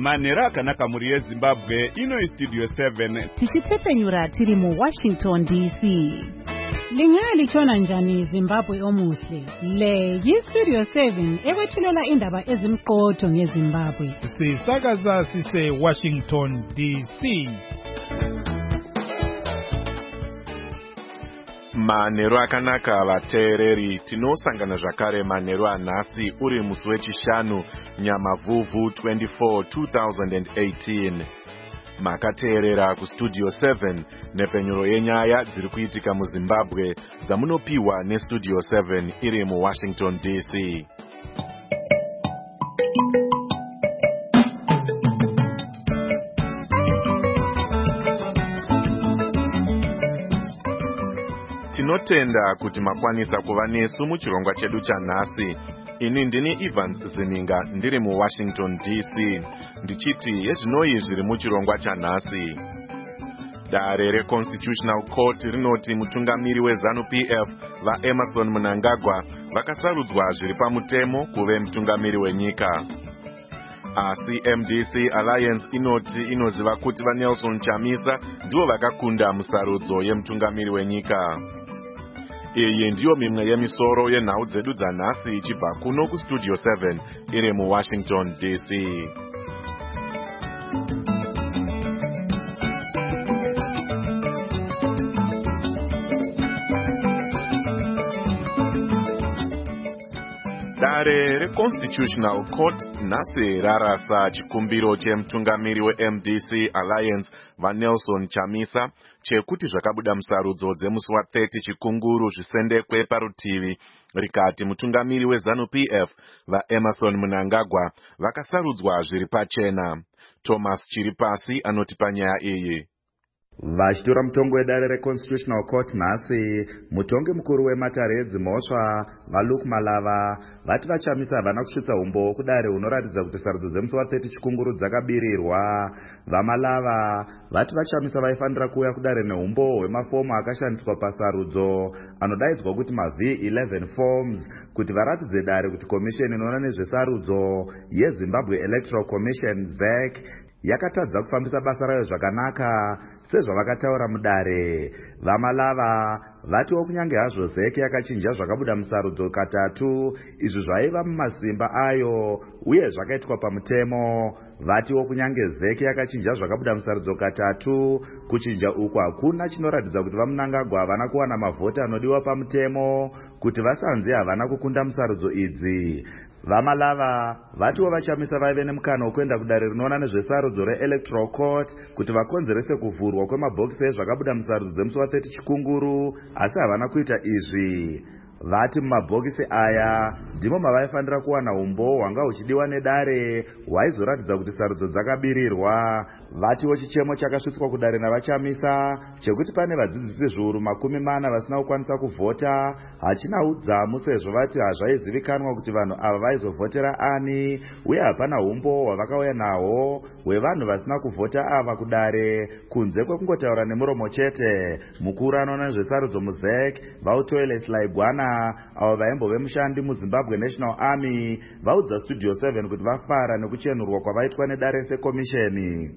manhero akanaka muri yezimbabwe. Ino Studio 7 tichitsepenyura tiri mu Washington DC. Lingalitshona njani Zimbabwe omuhle? Le yi-Studio 7 ekwethulela indaba ezimqotho ngeZimbabwe. Sisakaza sise Washington DC. Manhero akanaka vateereri, tinosangana zvakare manhero anhasi uri musi wechishanu Nyamavhuvhu 24 2018. Makateerera kuStudio 7 nepenyuro yenyaya dziri kuitika muZimbabwe dzamunopiwa neStudio 7 iri muWashington DC. Tinotenda kuti makwanisa kuva nesu muchirongwa chedu chanhasi. Ini ndini Evans Zininga ndiri muWashington DC. Ndichiti yezvinoi zviri muchirongwa chanhasi. Dare reConstitutional Court rinoti mutungamiri weZANU-PF vaEmmerson Mnangagwa vakasarudzwa zviri pamutemo kuve mutungamiri wenyika. Asi MDC Alliance inoti inoziva kuti vaNelson Chamisa ndivo vakakunda musarudzo yemutungamiri wenyika. Iyi ndiyo mimwe yemisoro yenhau dzedu dzanhasi ichibva kuno kuStudio 7 iri muWashington DC. Dare reConstitutional Court nhasi rarasa chikumbiro chemutungamiri weMDC Alliance vaNelson Chamisa chekuti zvakabuda musarudzo dzemusi wa30 chikunguru zvisendekwe parutivi, rikati mutungamiri weZANU-PF vaEmmerson Mnangagwa vakasarudzwa zviri pachena. Thomas Chiripasi anoti panyaya iyi. Vachitora mutongo wedare reConstitutional Court nhasi, mutongi mukuru wematare edzimhosva vaLuke Malava vati vaChamisa havana kusvitsa umbo kudare hunoratidza kuti sarudzo dzemusi wa30 chikunguru dzakabirirwa. VaMalava vati vaChamisa vaifanira kuuya kudare neumbo hwemafomu akashandiswa pasarudzo anodaidzwa kuti maV11 forms kuti varatidze dare kuti komisheni inoona nezvesarudzo yeZimbabwe Electoral Commission ZEC yakatadza kufambisa basa rayo zvakanaka sezvavakataura mudare. VaMalava vatiwo kunyange hazvo ZEC yakachinja zvakabuda musarudzo katatu izvi zvaiva mumasimba ayo uye zvakaitwa pamutemo, vatiwo kunyange ZEC yakachinja zvakabuda musarudzo katatu, kuchinja uku hakuna chinoratidza kuti vaMnangagwa havana kuwana mavhoti anodiwa pamutemo kuti vasanzi havana kukunda musarudzo idzi. VaMalava vatiwo vaChamisa vaive nemukana wekuenda kudare rinoona nezvesarudzo reElectoral Court kuti vakonzerese kuvhurwa kwemabhokisi ezvakabuda musarudzo dzemusi wa30 chikunguru, asi havana kuita izvi. Vati mumabhokisi aya ndimo mavaifanira kuwana umbo hwanga huchidiwa nedare hwaizoratidza kuti sarudzo dzakabirirwa. Vatiwo chichemo chakasvitswa kudare navaChamisa chekuti pane vadzidzisi zviuru 40 vasina kukwanisa kuvhota hachina udzamu sezvo vati hazvaizivikanwa kuti vanhu ava vaizovhotera ani uye hapana umbo hwavakauya nahwo hwevanhu vasina kuvhota ava kudare kunze kwekungotaura nemuromo chete. Mukuru anoona nezvesarudzo muZEC vaUtoile Selaigwana avo vaimbove mushandi muZimbabwe National Army vaudza Studio 7 kuti vafara nekuchenurwa kwavaitwa nedare sekomisheni.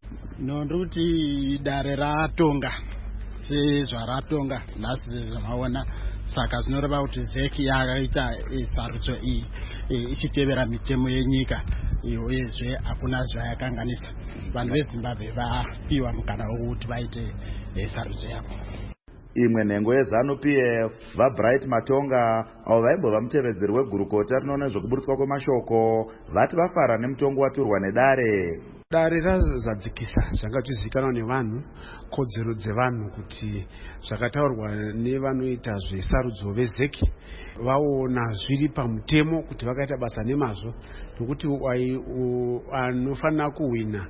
Nonduti dare ratonga sezvaratonga nhasi zvamaona, saka zvinoreva kuti ZEC yakaita sarudzo iyi ichitevera mitemo yenyika uyezve hakuna zvayakanganisa. Vanhu veZimbabwe vapiwa mukana wokuti vaite sarudzo yavo. Imwe nhengo yeZANU-PF vaBright Matonga avo vaimbova mutevedzeri wegurukota rinoona zvokuburitswa kwemashoko vati vafara nemutongo waturwa nedare. Dare razadzikisa zvanga zvizivikanwa nevanhu, kodzero dzevanhu kuti zvakataurwa nevanoita zvesarudzo veZEC vaona zviri pamutemo kuti vakaita basa nemazvo, nokuti anofanira kuwina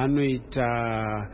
anoita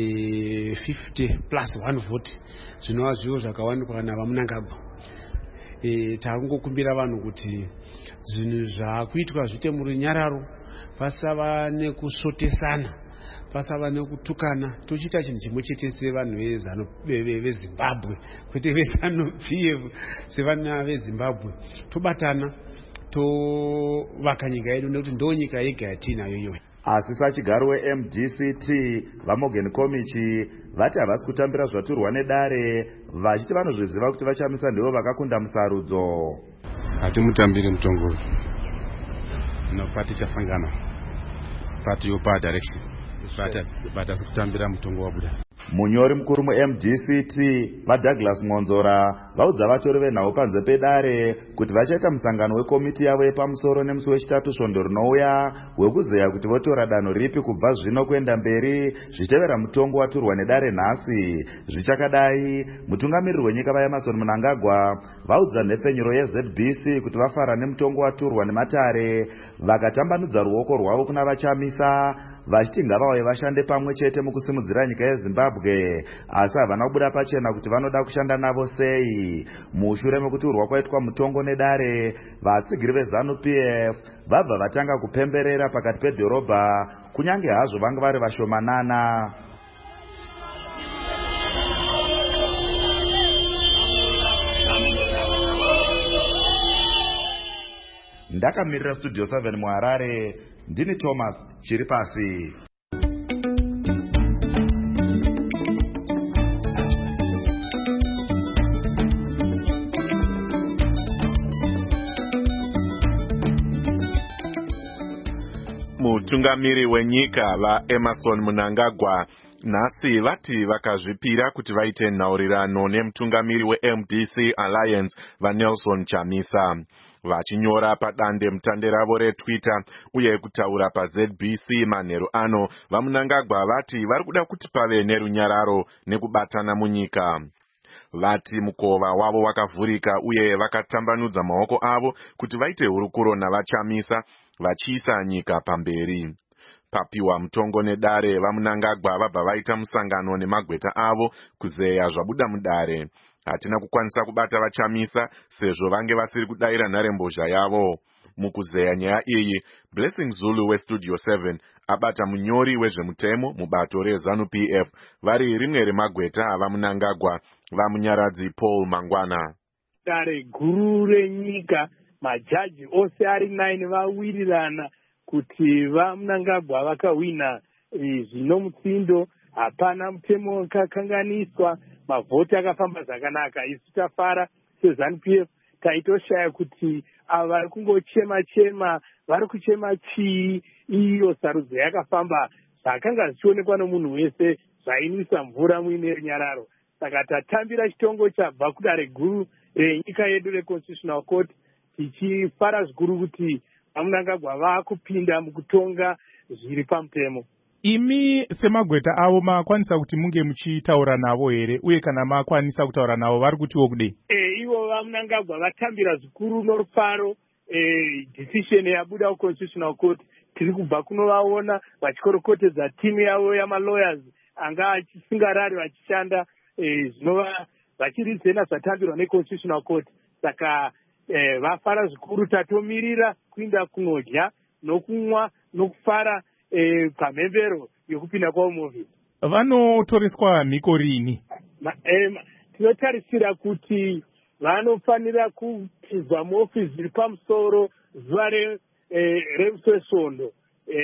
50+1 vote zvinova zvivo zvakawanikwa navaMnangagwa. Takungokumbira vanhu kuti zvinhu zvakuitwa zviite murunyararo, pasava nekusotesana, pasava nekutukana, tochita chinhu chimwe chete sevanhu veZimbabwe, kwete veZANU-PF, sevana veZimbabwe tobatana tovaka nyika yedu nekuti ndo nyika yega yatinayo iyoyo. asi sachigaro weMDCT vaMorgan Komichi vati havasi kutambira zvaturwa nedare, vachiti vanozviziva kuti vachamisa ndivo vakakunda musarudzo. Hatimutambiri mutongo no party chasangana party yopa direction but asi kutambira mutongo wabuda. Munyori mukuru muMDCT vaDouglas Ngonzora vaudza vatori venhau panze pedare kuti vachaita musangano wekomiti yavo yepamusoro nemusi wechitatu svondo rinouya wekuzeya kuti votora danho ripi kubva zvino kuenda mberi zvichitevera mutongo waturwa nedare nhasi. Zvichakadai, mutungamiriri wenyika vaEmmerson Mnangagwa vaudza nhepfenyuro yeZBC kuti vafara nemutongo waturwa nematare vakatambanudza ruoko rwavo kuna vachamisa vachiti ngavauye vashande pamwe chete mukusimudzira nyika yeZimbabwe, asi havana kubuda pachena kuti vanoda kushanda navo sei. Mushure mekuturwa kwaitwa mutongo nedare, vatsigiri veZANU-PF vabva vatanga kupemberera pakati pedhorobha, kunyange hazvo vanga vari vashomanana. Ndakamirira Studio 7 muHarare, ndini Thomas Chiripasi. Mutungamiri wenyika vaEmmerson Mnangagwa nhasi vati vakazvipira kuti vaite nhaurirano nemutungamiri weMDC Alliance vaNelson Chamisa. Vachinyora padande mutande ravo reTwitter uye kutaura paZBC manheru ano, vaMnangagwa vati vari kuda kuti pave nerunyararo nekubatana munyika. Vati mukova wavo wakavhurika uye vakatambanudza maoko avo kuti vaite hurukuro navachamisa vachiisa nyika pamberi. Papiwa mutongo nedare, vaMnangagwa vabva vaita musangano nemagweta avo kuzeya zvabuda mudare. Hatina kukwanisa kubata vachamisa sezvo vange vasiri kudayira nharembozha yavo. Mukuzeya nyaya iyi, Blessing Zulu weStudio 7 abata munyori wezvemutemo mubato reZANU-PF vari rimwe remagweta avaMnangagwa, vamunyaradzi Paul Mangwana. Dare guru renyika, majaji ose ari 9 vawirirana kuti vaMnangagwa vakawina zvino mutsindo, hapana mutemo wakakanganiswa, mavhoti akafamba zvakanaka. Isu tafara seZANU-PF taitoshaya kuti ava vari kungochema vari kuchema chii, iyo sarudzo yakafamba zvakanga zvichionekwa nomunhu wese, zvainwisa mvura muine runyararo. Saka tatambira chitongo chabva kudare guru renyika yedu reConstitutional Court, tichifara zvikuru kuti vaMnangagwa vaakupinda mukutonga zviri pamutemo. Imi semagweta avo makwanisa kuti munge muchitaura navo here, uye kana makwanisa kutaura navo vari kutiwo kudei? Ivo vaMnangagwa vatambira zvikuru norufaro decision yabuda kuConstitutional Court. Tiri kubva kunovaona vachikorokotedza timu yavo yamalawyers anga achisingarari vachishanda zvinova vachirizena zvatambirwa neConstitutional Court. Saka vafara zvikuru, tatomirira kuinda kunodya nokumwa nokufara pamhembero yokupinda kwaUmovhi. Vanotoreswa mhiko rini? Tinotarisira kuti vanofanira kutizwa muofisi zviri pamusoro zuva remusi wesvondo,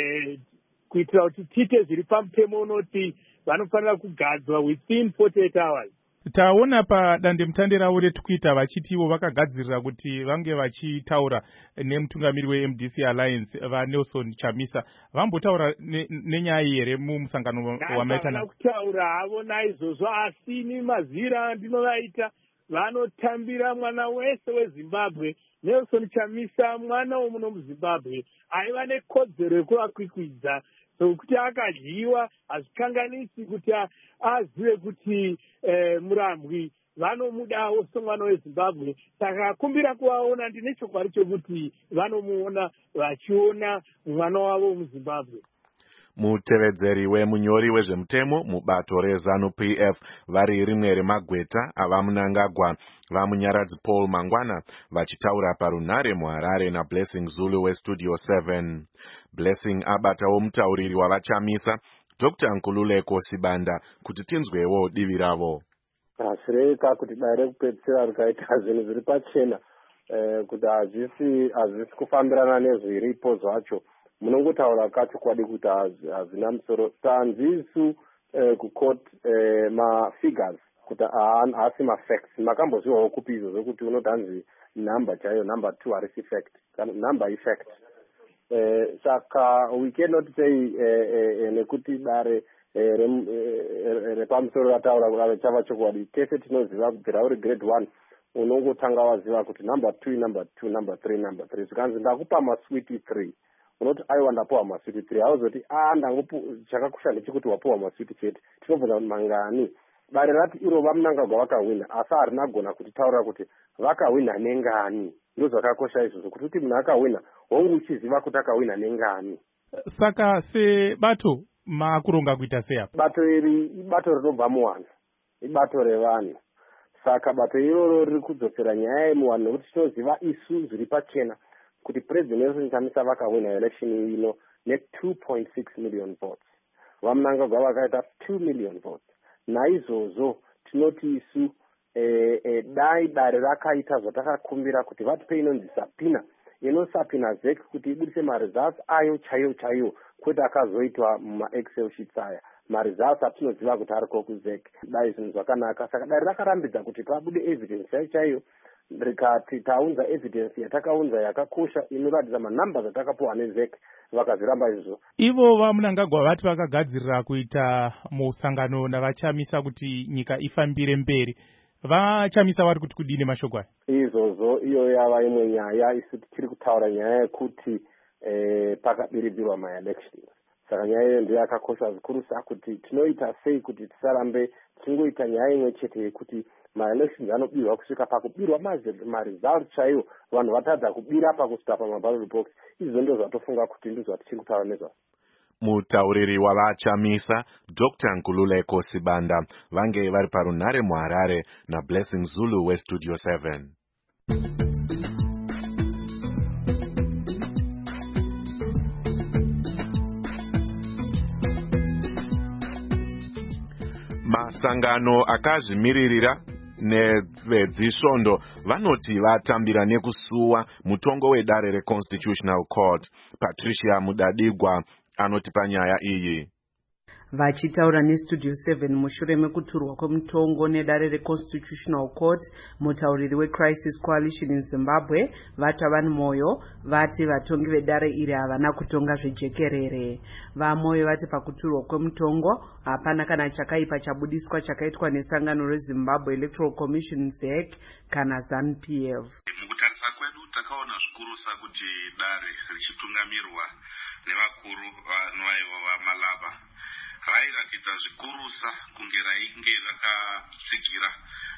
kuitira kuti tiite zviri pamutemo unoti vanofanira kugadzwa within 48 hours. Taona padande mutande ravo reTwitter vachitiwo vakagadzirira kuti vange vachitaura nemutungamiri weMDC Alliance vaNelson Chamisa. Vambotaura nenyaya here mumusangano wamaita nawo? Kutaura havo naizvozvo, asi ini mazira ndinovaita vanotambira mwana wese weZimbabwe. Nelson Chamisa mwana womuno muZimbabwe aiva nekodzero yekuvakwikwidza, sokuti akadyiwa hazvikanganisi kuti azive kuti murambwi vanomudawo somwana weZimbabwe. Saka akumbira kuvaona, ndine chokwadi chokuti vanomuona vachiona mwana wavo muZimbabwe. Mutevedzeri wemunyori wezvemutemo mubato reZANU-PF vari rimwe remagweta avaMnangagwa, vamunyaradzi Paul Mangwana vachitaura parunhare muHarare naBlessing Zulu weStudio 7. Blessing abatawo mutauriri wavachamisa Dr. Nkululeko Sibanda kuti tinzwewo divi ravo. Hasireka kuti dare kupedzisira rikaita zvinhu zviri pachena kuti hazvisi kufambirana nezviripo zvacho. munongotaura kachokwadi kuti hazvina musoro tanzisu kucourt mafigures kuti haasi mafacts. Makambozviwawo kupi izvozvo kuti unoti hanzi number chaiyo number 2 harisi fact kana number effect. Saka we cannot say nekuti dare repamusoro rataura kudaro chava chokwadi. Tese tinoziva kubvira uri grade 1 unongotanga waziva kuti number 2 number 2 number 3 number 3. Zvikanzi ndakupa maswiti 3 unoti aiwa ndapuwa maswiti 3 hauzoti chakakosha ndechekuti wapuwa maswiti chete. Tinobvunza kuti mangani dare rati iro vamunangagwa vakawina asi harinagona kutitaurira kuti vakawina nengani. Ndozvakakosha izvozvo kuti munhu akawina hongu uchiziva kuti akawina nengani. Saka sebato makuronga kuita seapa? Bato iri ibato rinobva muwanhu, ibato revanhu. Saka bato iroro riri kudzosera nyaya yemuwanhu nekuti tinoziva isu zviri pachena kuti President Nelson Chamisa vakawina election ino ne2.6 million votes. Vamunangagwa vakaita 2 million votes. Naizvozvo tinoti isu dai dare rakaita zvatakakumbira kuti vatipe inonzi sapina inosapina ZEC kuti ibudise maresults ayo chaiyo kwete akazoitwa mumaexcel sheets aya. Maresults atinoziva kuti ariko kuZEC. Dai zvinhu zvakanaka. Saka dare rakarambidza kuti pabude evidence chaiyo rikati taunza evidence yatakaunza yakakosha inoratidza manamba atakapuwa neZEC vakazviramba izvozvo. Ivo vamunangagwa vati vakagadzirira kuita musangano navachamisa kuti nyika ifambire mberi. Vachamisa vari kuti kudini mashoko aya? Izvozvo iyo yava imwe nyaya. Isu tichiri kutaura nyaya yekuti pakabiridzirwa maelection. Saka nyaya iyo ndiyo yakakosha zvikuru kuti tinoita sei kuti tisarambe tingoita nyaya imwe chete yekuti maelection anobirwa kusvika pakubirwa maresults chaiwo vanhu vatadza kubira pakusvika pamaballot box. Izvo ndizvo zvatofunga kuti ndizvo zvatichiri kutaura nezvazvo. Mutauriri wavachamisa Dr. Nkululeko Sibanda vange vari parunhare muHarare naBlessing Zulu weStudio 7. Masangano akazvimiririra nevezvisvondo vanoti vatambira nekusuwa mutongo wedare reConstitutional Court. Patricia Mudadigwa anoti panyaya iyi. Vachitaura neStudio 7 mushure mekuturwa kwemutongo nedare reConstitutional Court, mutauriri weCrisis Coalition in Zimbabwe Vatavan Moyo vati vatongi vedare iri havana kutonga zvejekerere. Vamoyo vati pakuturwa kwemutongo hapana kana chakaipa chabudiswa chakaitwa nesangano reZimbabwe Electoral Commission ZEC kana ZANU-PF. Mukutarisa kwedu takaona zvikurusa kuti dare richitungamirirwa nevakuru vanova vaMalava rairatidza zvikurusa kunge rainge rakatsigira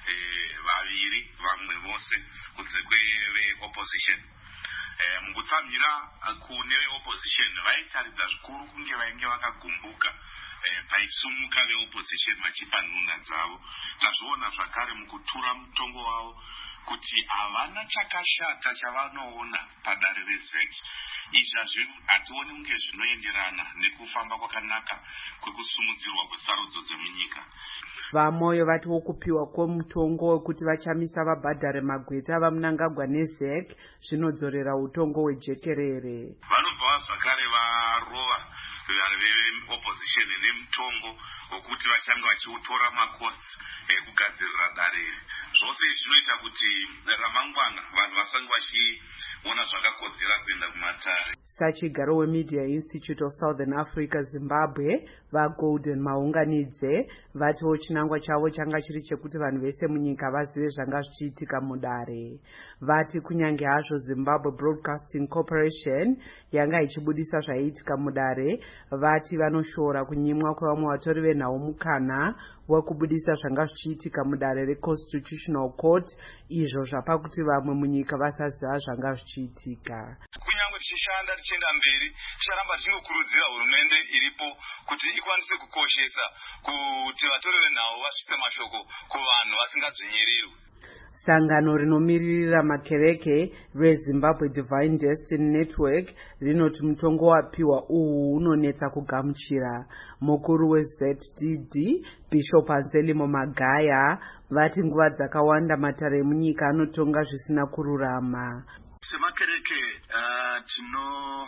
vaviri vamwe vose kunze kweveopposition. Mukutsamira kune veopposition vaitaridza zvikuru kunge vainge vakagumbuka paisumuka veopposition vachipa nhunha dzavo. Tazviona zvakare mukutura mutongo wavo kuti havana chakashata chavanoona padare reZEC. Izvi hationi kunge zvinoenderana nekufamba kwakanaka kwekusumudzirwa kwesarudzo dzemunyika. Vamoyo vati wokupiwa kwemutongo wekuti vachamisa vabhadhare magweta vamunangagwa neZEC zvinodzorera utongo hwejekerere. Vanobva zvakare varova veopposition nemutongo wokuti vachange vachiutora makosi ekugadzirira dare. Zvose zvinoita kuti ramangwana vanhu vasange vachiona zvakakodzera kuenda kumatare. Sachigaro weMedia Institute of Southern Africa Zimbabwe vaGolden Maunganidze vatiwo chinangwa chavo changa chiri chekuti vanhu vese munyika vazive zvanga zvichiitika mudare. Vati kunyange hazvo Zimbabwe Broadcasting Corporation yanga ichibudisa zvaiitika mudare, vati vanoshora kunyimwa kwevamwe vatori venhau mukana wekubudisa zvanga zvichiitika mudare reConstitutional Court, izvo zvapa kuti vamwe munyika vasaziva zvanga zvichiitika. Kunyange tichishanda tichienda mberi, ticharamba tinokurudzira hurumende iripo kuti ikwanise kukoshesa kuti vatori venhau vasvitse mashoko kuvanhu vasingadzvinyirirwi. Sangano rinomiririra makereke reZimbabwe Divine Destiny Network rinoti mutongo wapiwa uhu unonetsa kugamuchira. Mukuru weZDD Bishop Anselmo Magaya vati nguva dzakawanda matare emunyika anotonga zvisina kururama. Semakereke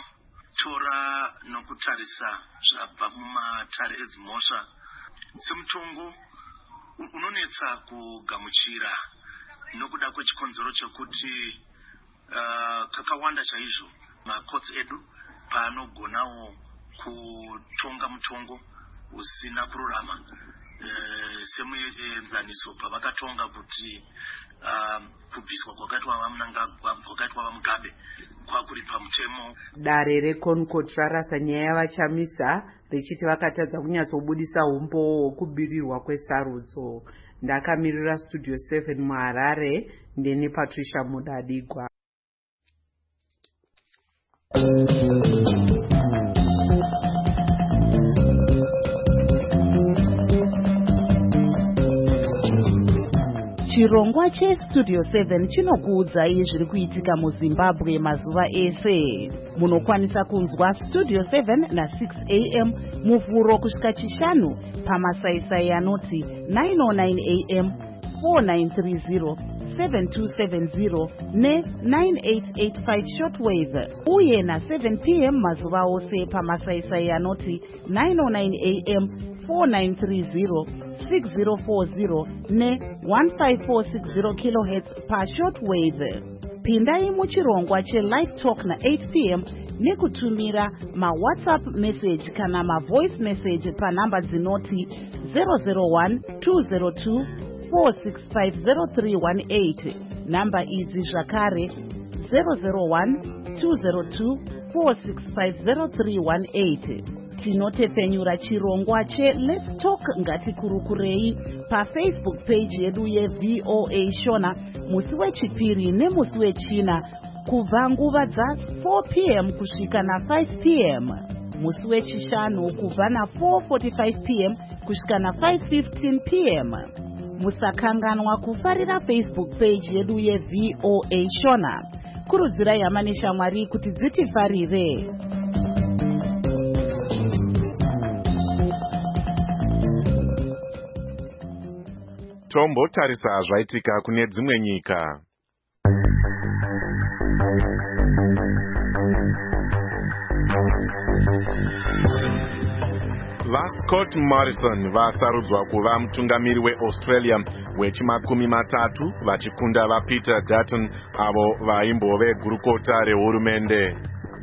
tora nokutarisa zvabva mumatare edzimhosva semutongo unonetsa kugamuchira nokuda kwechikonzero chekuti kakawanda chaizvo makotsi edu paanogonawo kutonga mutongo usina kururama semuenzaniso pavakatonga kuti kubviswa kwakaitwa vamunangagwa kwakaitwa vamugabe kwakuri pamutemo. Dare reConcord rarasa nyaya yavachamisa richiti vakatadza kunyatsobudisa umbo hwokubirirwa kwesarudzo. Ndakamirira Studio 7 muHarare ndini Patricia Mudadigwa. Chirongwa cheStudio 7 chinokuudzai zviri kuitika muZimbabwe mazuva ese. Munokwanisa kunzwa Studio 7 na6 am muvhuro kusvika chishanu pamasaisai anoti 909 am, 4930, 7270 ne9885 shortwave uye na7 pm mazuva ose pamasaisai anoti 909 am, 4930, 6040 ne1546 kHz pashortwave. Pindai muchirongwa chelive talk na8 pm nekutumira mawhatsapp message kana mavoice message panhamba dzinoti 001 202 4650318. Namba idzi zvakare 001 202 4650318. Tinotepfenyura chirongwa cheLet's Talk ngatikurukurei paFacebook page yedu yeVOA Shona musi wechipiri nemusi wechina kubva nguva dza4 pm kusvika na5 pm, musi wechishanu kubva na4:45 pm kusvika na5:15 pm. Musakanganwa kufarira Facebook page yedu yeVOA Shona. Kurudzirai hama neshamwari kuti dzitifarire. Tombotarisa zvaitika kune dzimwe nyika. VaScott Morrison vasarudzwa kuva mutungamiri weAustralia wechimakumi matatu vachikunda vaPeter Dutton avo vaimbove gurukota rehurumende.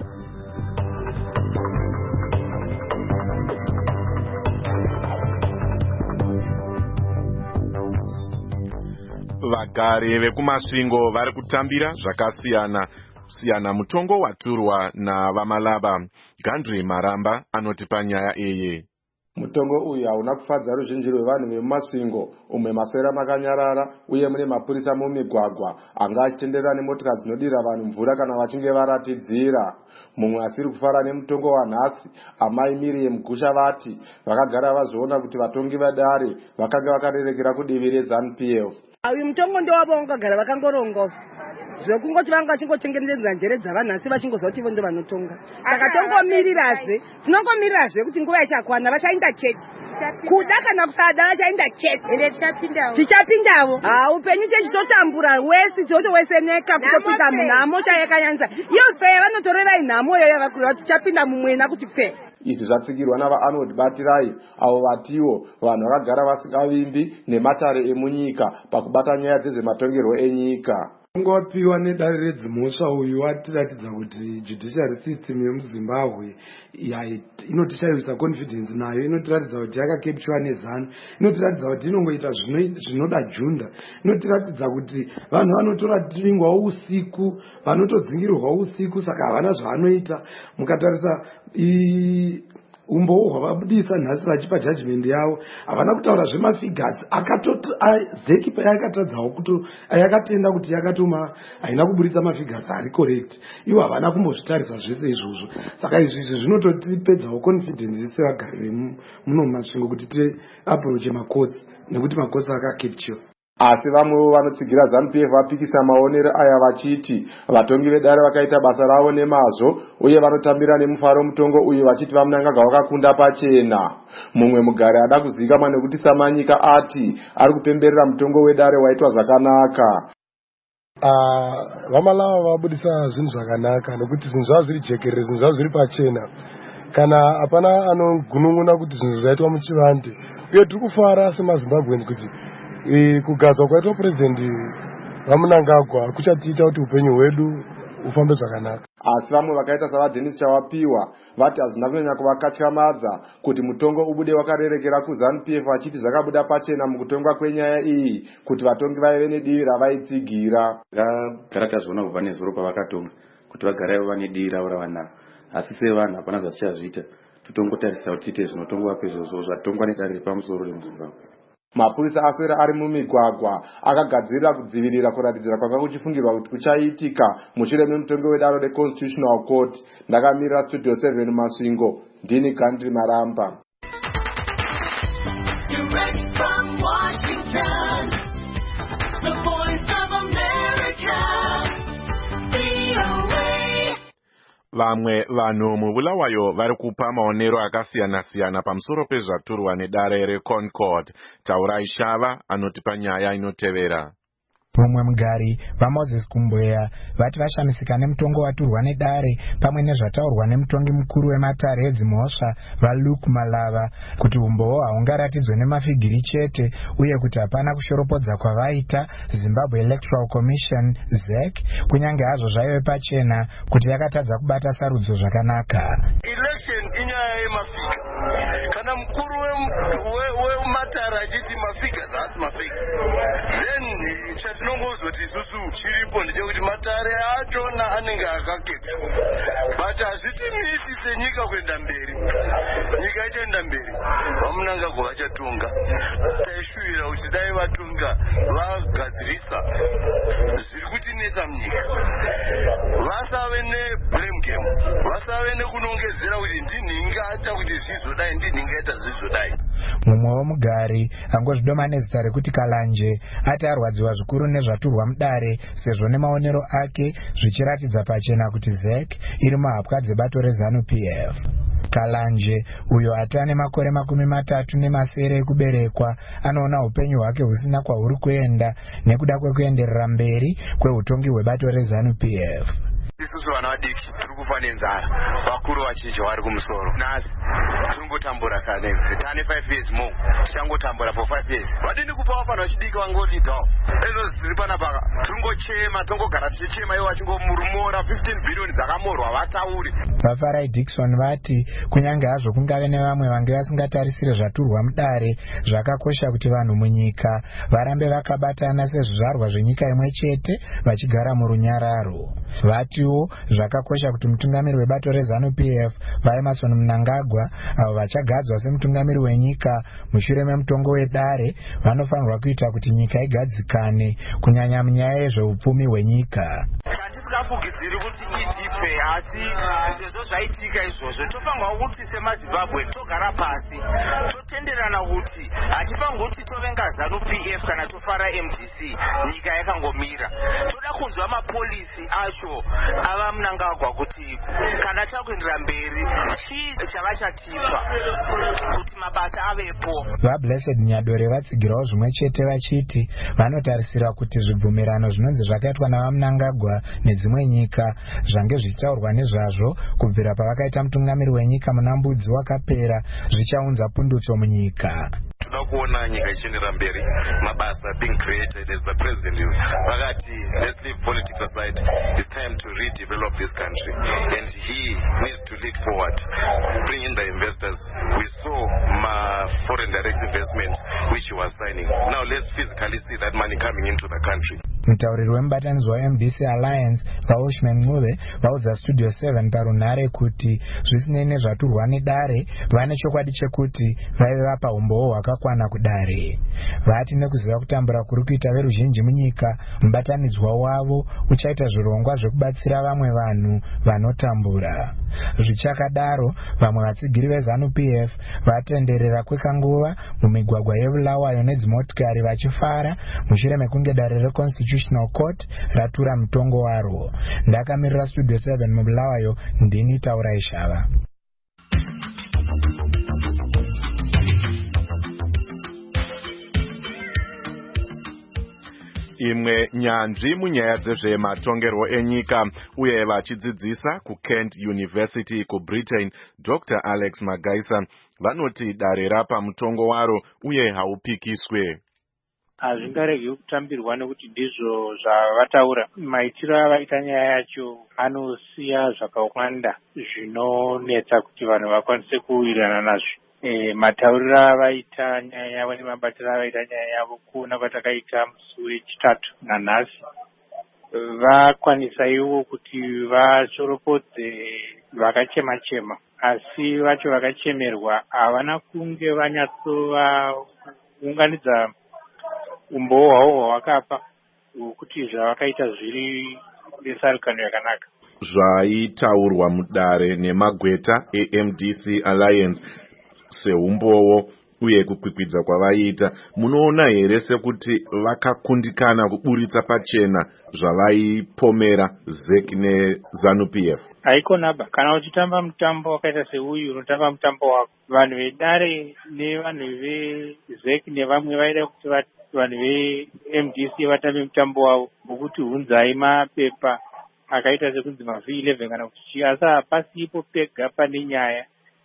Vagari vekumasvingo vari kutambira zvakasiyana mutongo waturwa navaMalava. Gandri Maramba anoti panyaya iyi. Mutongo uyu hauna kufadza ruzhinji rwevanhu vemumasvingo, umwe masera makanyarara uye mune mapurisa mumigwagwa anga achitenderera nemotokari dzinodira vanhu mvura kana vachinge varatidzira. Mumwe asiri kufara nemutongo wanhasi, amai Miriam Gusha vati vakagara vazoona kuti vatongi vedare vakanga vakarerekera kudivi reZANU-PF. Uyu mutongo ndowavo vakagara vakangoronga zvekungoti vanga vachingochengetedza njere dzavanhasi vachingozoti vo ndo vanotonga. Saka tinongomirirazve kuti nguva ichakwana vachaenda chete. Kuda kana kusada vachaenda chete. Ende tichapindavo. Upenyu techitotambura wese toto wese neka kutopinda munhamo chayakanyanisa. Iyo pfe vanotoreva inhamo yoyo vakura tichapinda mumwena kuti pfe. Izvi zvatsigirwa navaArnold Batirai avo vatiwo vanhu vakagara vasingavimbi nematare emunyika pakubata nyaya dzezvematongerwo enyika. Ngopiwa nedare redzimhosva uyu watiratidza kuti judiciary system yemuZimbabwe inotishayisa confidence nayo, inotiratidza kuti yakakepchwa neZANU, inotiratidza kuti inongoita zvinoda junda, inotiratidza kuti vanhu vanotoratirwa usiku, vanotodzingirwa usiku, saka havana zvavanoita. Mukatarisa umbowo hwavabudisa nhasi vachipa judgment yavo, havana kutaura zvemafigures zeki payakatadzawo kuti yakatenda kuti yakatoma haina kubudisa mafigures ari correct, ivo havana kumbozvitarisa zvese izvozvo. Saka izvi zvinototipedzawo confidence sevagari vemuno mumasvingo kuti tiapproache makotsi, nekuti makotsi akakepchiwa. Asi vamwewo vanotsigira ZANU-PF vapikisa maonero aya vachiti vatongi vedare vakaita basa ravo nemazvo uye vanotambira nemufaro mutongo uyu vachiti vamunangagwa vakakunda pachena. Mumwe mugari ada kuzivikanwa nekuti Samanyika ati ari kupemberera mutongo wedare waitwa zvakanaka. Vamalava vabudisa zvinhu zvakanaka nokuti zvinhu zvava zviri jekerere, zvinhu zvava zviri pachena. Kana hapana anogunun'una kuti zvinhu zvaitwa muchivande. Uye tiri kufara semaZimbabweans kuti kugadzwa kwaitwa purezidendi vaMnangagwa kuchatiita kuti upenyu hwedu ufambe zvakanaka. Asi vamwe vakaita savaDenis Chawapiwa vati hazvina kunyanya kuvakatyamadza kuti mutongo ubude wakarerekera kuZANU-PF vachiti zvakabuda pachena mukutongwa kwenyaya iyi kuti vatongi vaive nedivi ravaitsigira. Takagara tazviona kubva nezuro pavakatonga kuti vagara vane divi ravo ravanavo, asi sevanhu hapana zvatichazviita. Totongotarisira kuti tiite zvinotongwa pezvozvo zvatongwa nedare repamusoro remuZimbabwe. Mapurisa aswera ari mumigwagwa akagadzirira kudzivirira kuratidzira kwanga kuchifungirwa kuti kuchaitika mushure memutongo wedare reConstitutional Court. Ndakamirira Studio 7 Masvingo, ndini Gandhi Maramba. Vamwe vanhu muBulawayo vari kupa maonero akasiyana-siyana pamusoro pezvaturwa nedare reConcord. Taurai Shava anotipa nyaya inotevera. Mumwe mugari vaMoses Kumbweya vati vashamisika nemutongo waturwa nedare pamwe nezvataurwa nemutongi mukuru wematare edzimhosva vaLuke Malava kuti umboo haungaratidzwe nemafigiri chete uye kuti hapana kushoropodza kwavaita Zimbabwe Electoral Commission ZEC kunyange hazvo zvaive pachena kuti yakatadza kubata sarudzo zvakanaka. Election inyaya yemafiga. Kana mukuru wematare achiti mafiga zasi mafiga, then chatinongozoti isusu chiripo ndechekuti matare achona anenge akaketwa, but hazvitimisi senyika kuenda mberi. Nyika ichaenda mberi, vaMnangagwa vachatonga. Taishuvira kuti dai vatonga vagadzirisa zviri kutinetsa munyika, vasave neblame game, vasave nekunongedzera kuti ndinhingaita kuti zvizodai, ndinhingaita zvizodai. Mumwe womugari angozvidoma nezita rekuti Kalanje ati arwadziwa zvikuru nezvaturwa mudare sezvo nemaonero ake zvichiratidza pachena kuti ZEC iri mahapwa dzebato reZANU-PF. Kalanje uyo ane makore 37 ekuberekwa anoona upenyu hwake husina kwahuri kuenda nekuda kwekuenderera mberi kweutongi hwebato reZANU-PF. Isusu vana vadiki tiri kufa nenzara, vakuru vachinji vari kumusoro. Nhasi tingotambura sanenge tane 5 years more, tichangotambura for 5 years. Vadini kupawo vanhu vachidiki vangolidhawo izvo zviri panapa, tingochema, tongogara tichichema ivo vachingomurumora 15 billion dzakamorwa vatauri. Vafarai Dixon vati kunyange hazvo kungave nevamwe vange vasingatarisire zvaturwa mudare, zvakakosha kuti vanhu munyika varambe vakabatana sezvizvarwa zvenyika imwe chete vachigara murunyararo. Vatiwo zvakakosha kuti mutungamiri webato reZANU-PF vaEmmerson Mnangagwa avo vachagadzwa semutungamiri wenyika mushure memutongo wedare vanofanirwa kuita kuti nyika igadzikane kunyanya munyaya yezveupfumi hwenyika. Tisingafugidziri kuti itipe, asi sezvo zvaitika izvozvo tofanirwa kuti semaZimbabwe togara pasi totenderana kuti hatifanirwi kuti tovenga ZANU-PF kana tofara MDC nyika yakangomira. Toda kunzwa mapolisi acho ava Mnangagwa kuti kana chakuendera mberi chii chavachatipa kuti mabasa avepo. VaBlessed Nyadore vatsigirawo zvimwe chete vachiti vanotarisira kuti zvibvumirano zvinonzi zvakaitwa navaMnangagwa nedzimwe nyika zvange zvichitaurwa nezvazvo kubvira pavakaita mutungamiri wenyika muna mbudzi wakapera zvichaunza pundutso munyika. Toda kuona nyika ichiendera mberi, mabasa being created as the president vakati let's leave politics aside, it's time to redevelop this country and he needs to lead forward, bring in the investors. We saw foreign direct investment which he was signing. Now let's physically see that money coming into the country. Mutauriri wemubatanidzwa weMDC Alliance vaOshman Ncube vaudza Studio 7 parunhare kuti zvisinei nezvaturwa nedare vane chokwadi chekuti vaive vapa umboo hwakakwana kudare. Vati nekuziva kutambura kuri kuita veruzhinji munyika, mubatanidzwa wavo uchaita zvirongwa zvekubatsira vamwe vanhu vanotambura. Zvichakadaro vamwe vatsigiri veZANU-PF vatenderera kwekanguva mumigwagwa yeBulawayo nedzimotikari vachifara mushure mekunge dare reConstitutional Court ratura mutongo waro. Ndakamirira Studio 7 muBulawayo, ndini Taurai Shava. imwe nyanzvi munyaya dzezvematongerwo enyika uye vachidzidzisa kuKent University kuBritain, Dr. Alex Magaisa vanoti dare rapamutongo waro uye haupikiswe. Hazvingaregi kutambirwa nekuti ndizvo zvavataura. Maitiro avaita nyaya yacho anosiya zvakawanda zvinonetsa kuti vanhu vakwanise kuwirirana nazvo. Matauriro avaita nyaya yavo nemabatiro avaita nyaya yavo kuona kwatakaita musi wechitatu nanhasi vakwanisa ivo kuti vachoropodze vakachema-chema, asi vacho vakachemerwa havana kunge vanyatsovaunganidza umboo hwavo hwavakapa kuti zvavakaita zviri besarukano yakanaka. Zvaitaurwa mudare nemagweta eMDC Alliance seumbowo uye kukwikwidza kwavaiita, munoona here sekuti vakakundikana kuburitsa pachena zvavaipomera ZEC neZANU-PF? Haikonaba, kana uchitamba mutambo wakaita seuyu unotamba mutambo wako, vanhu vedare nevanhu veZEC nevamwe vaida kuti vanhu veMDC vatambe mutambo wavo wokuti hunzai mapepa akaita sekunzi maV11 kana kuti chii, asi hapasipo pega pane nyaya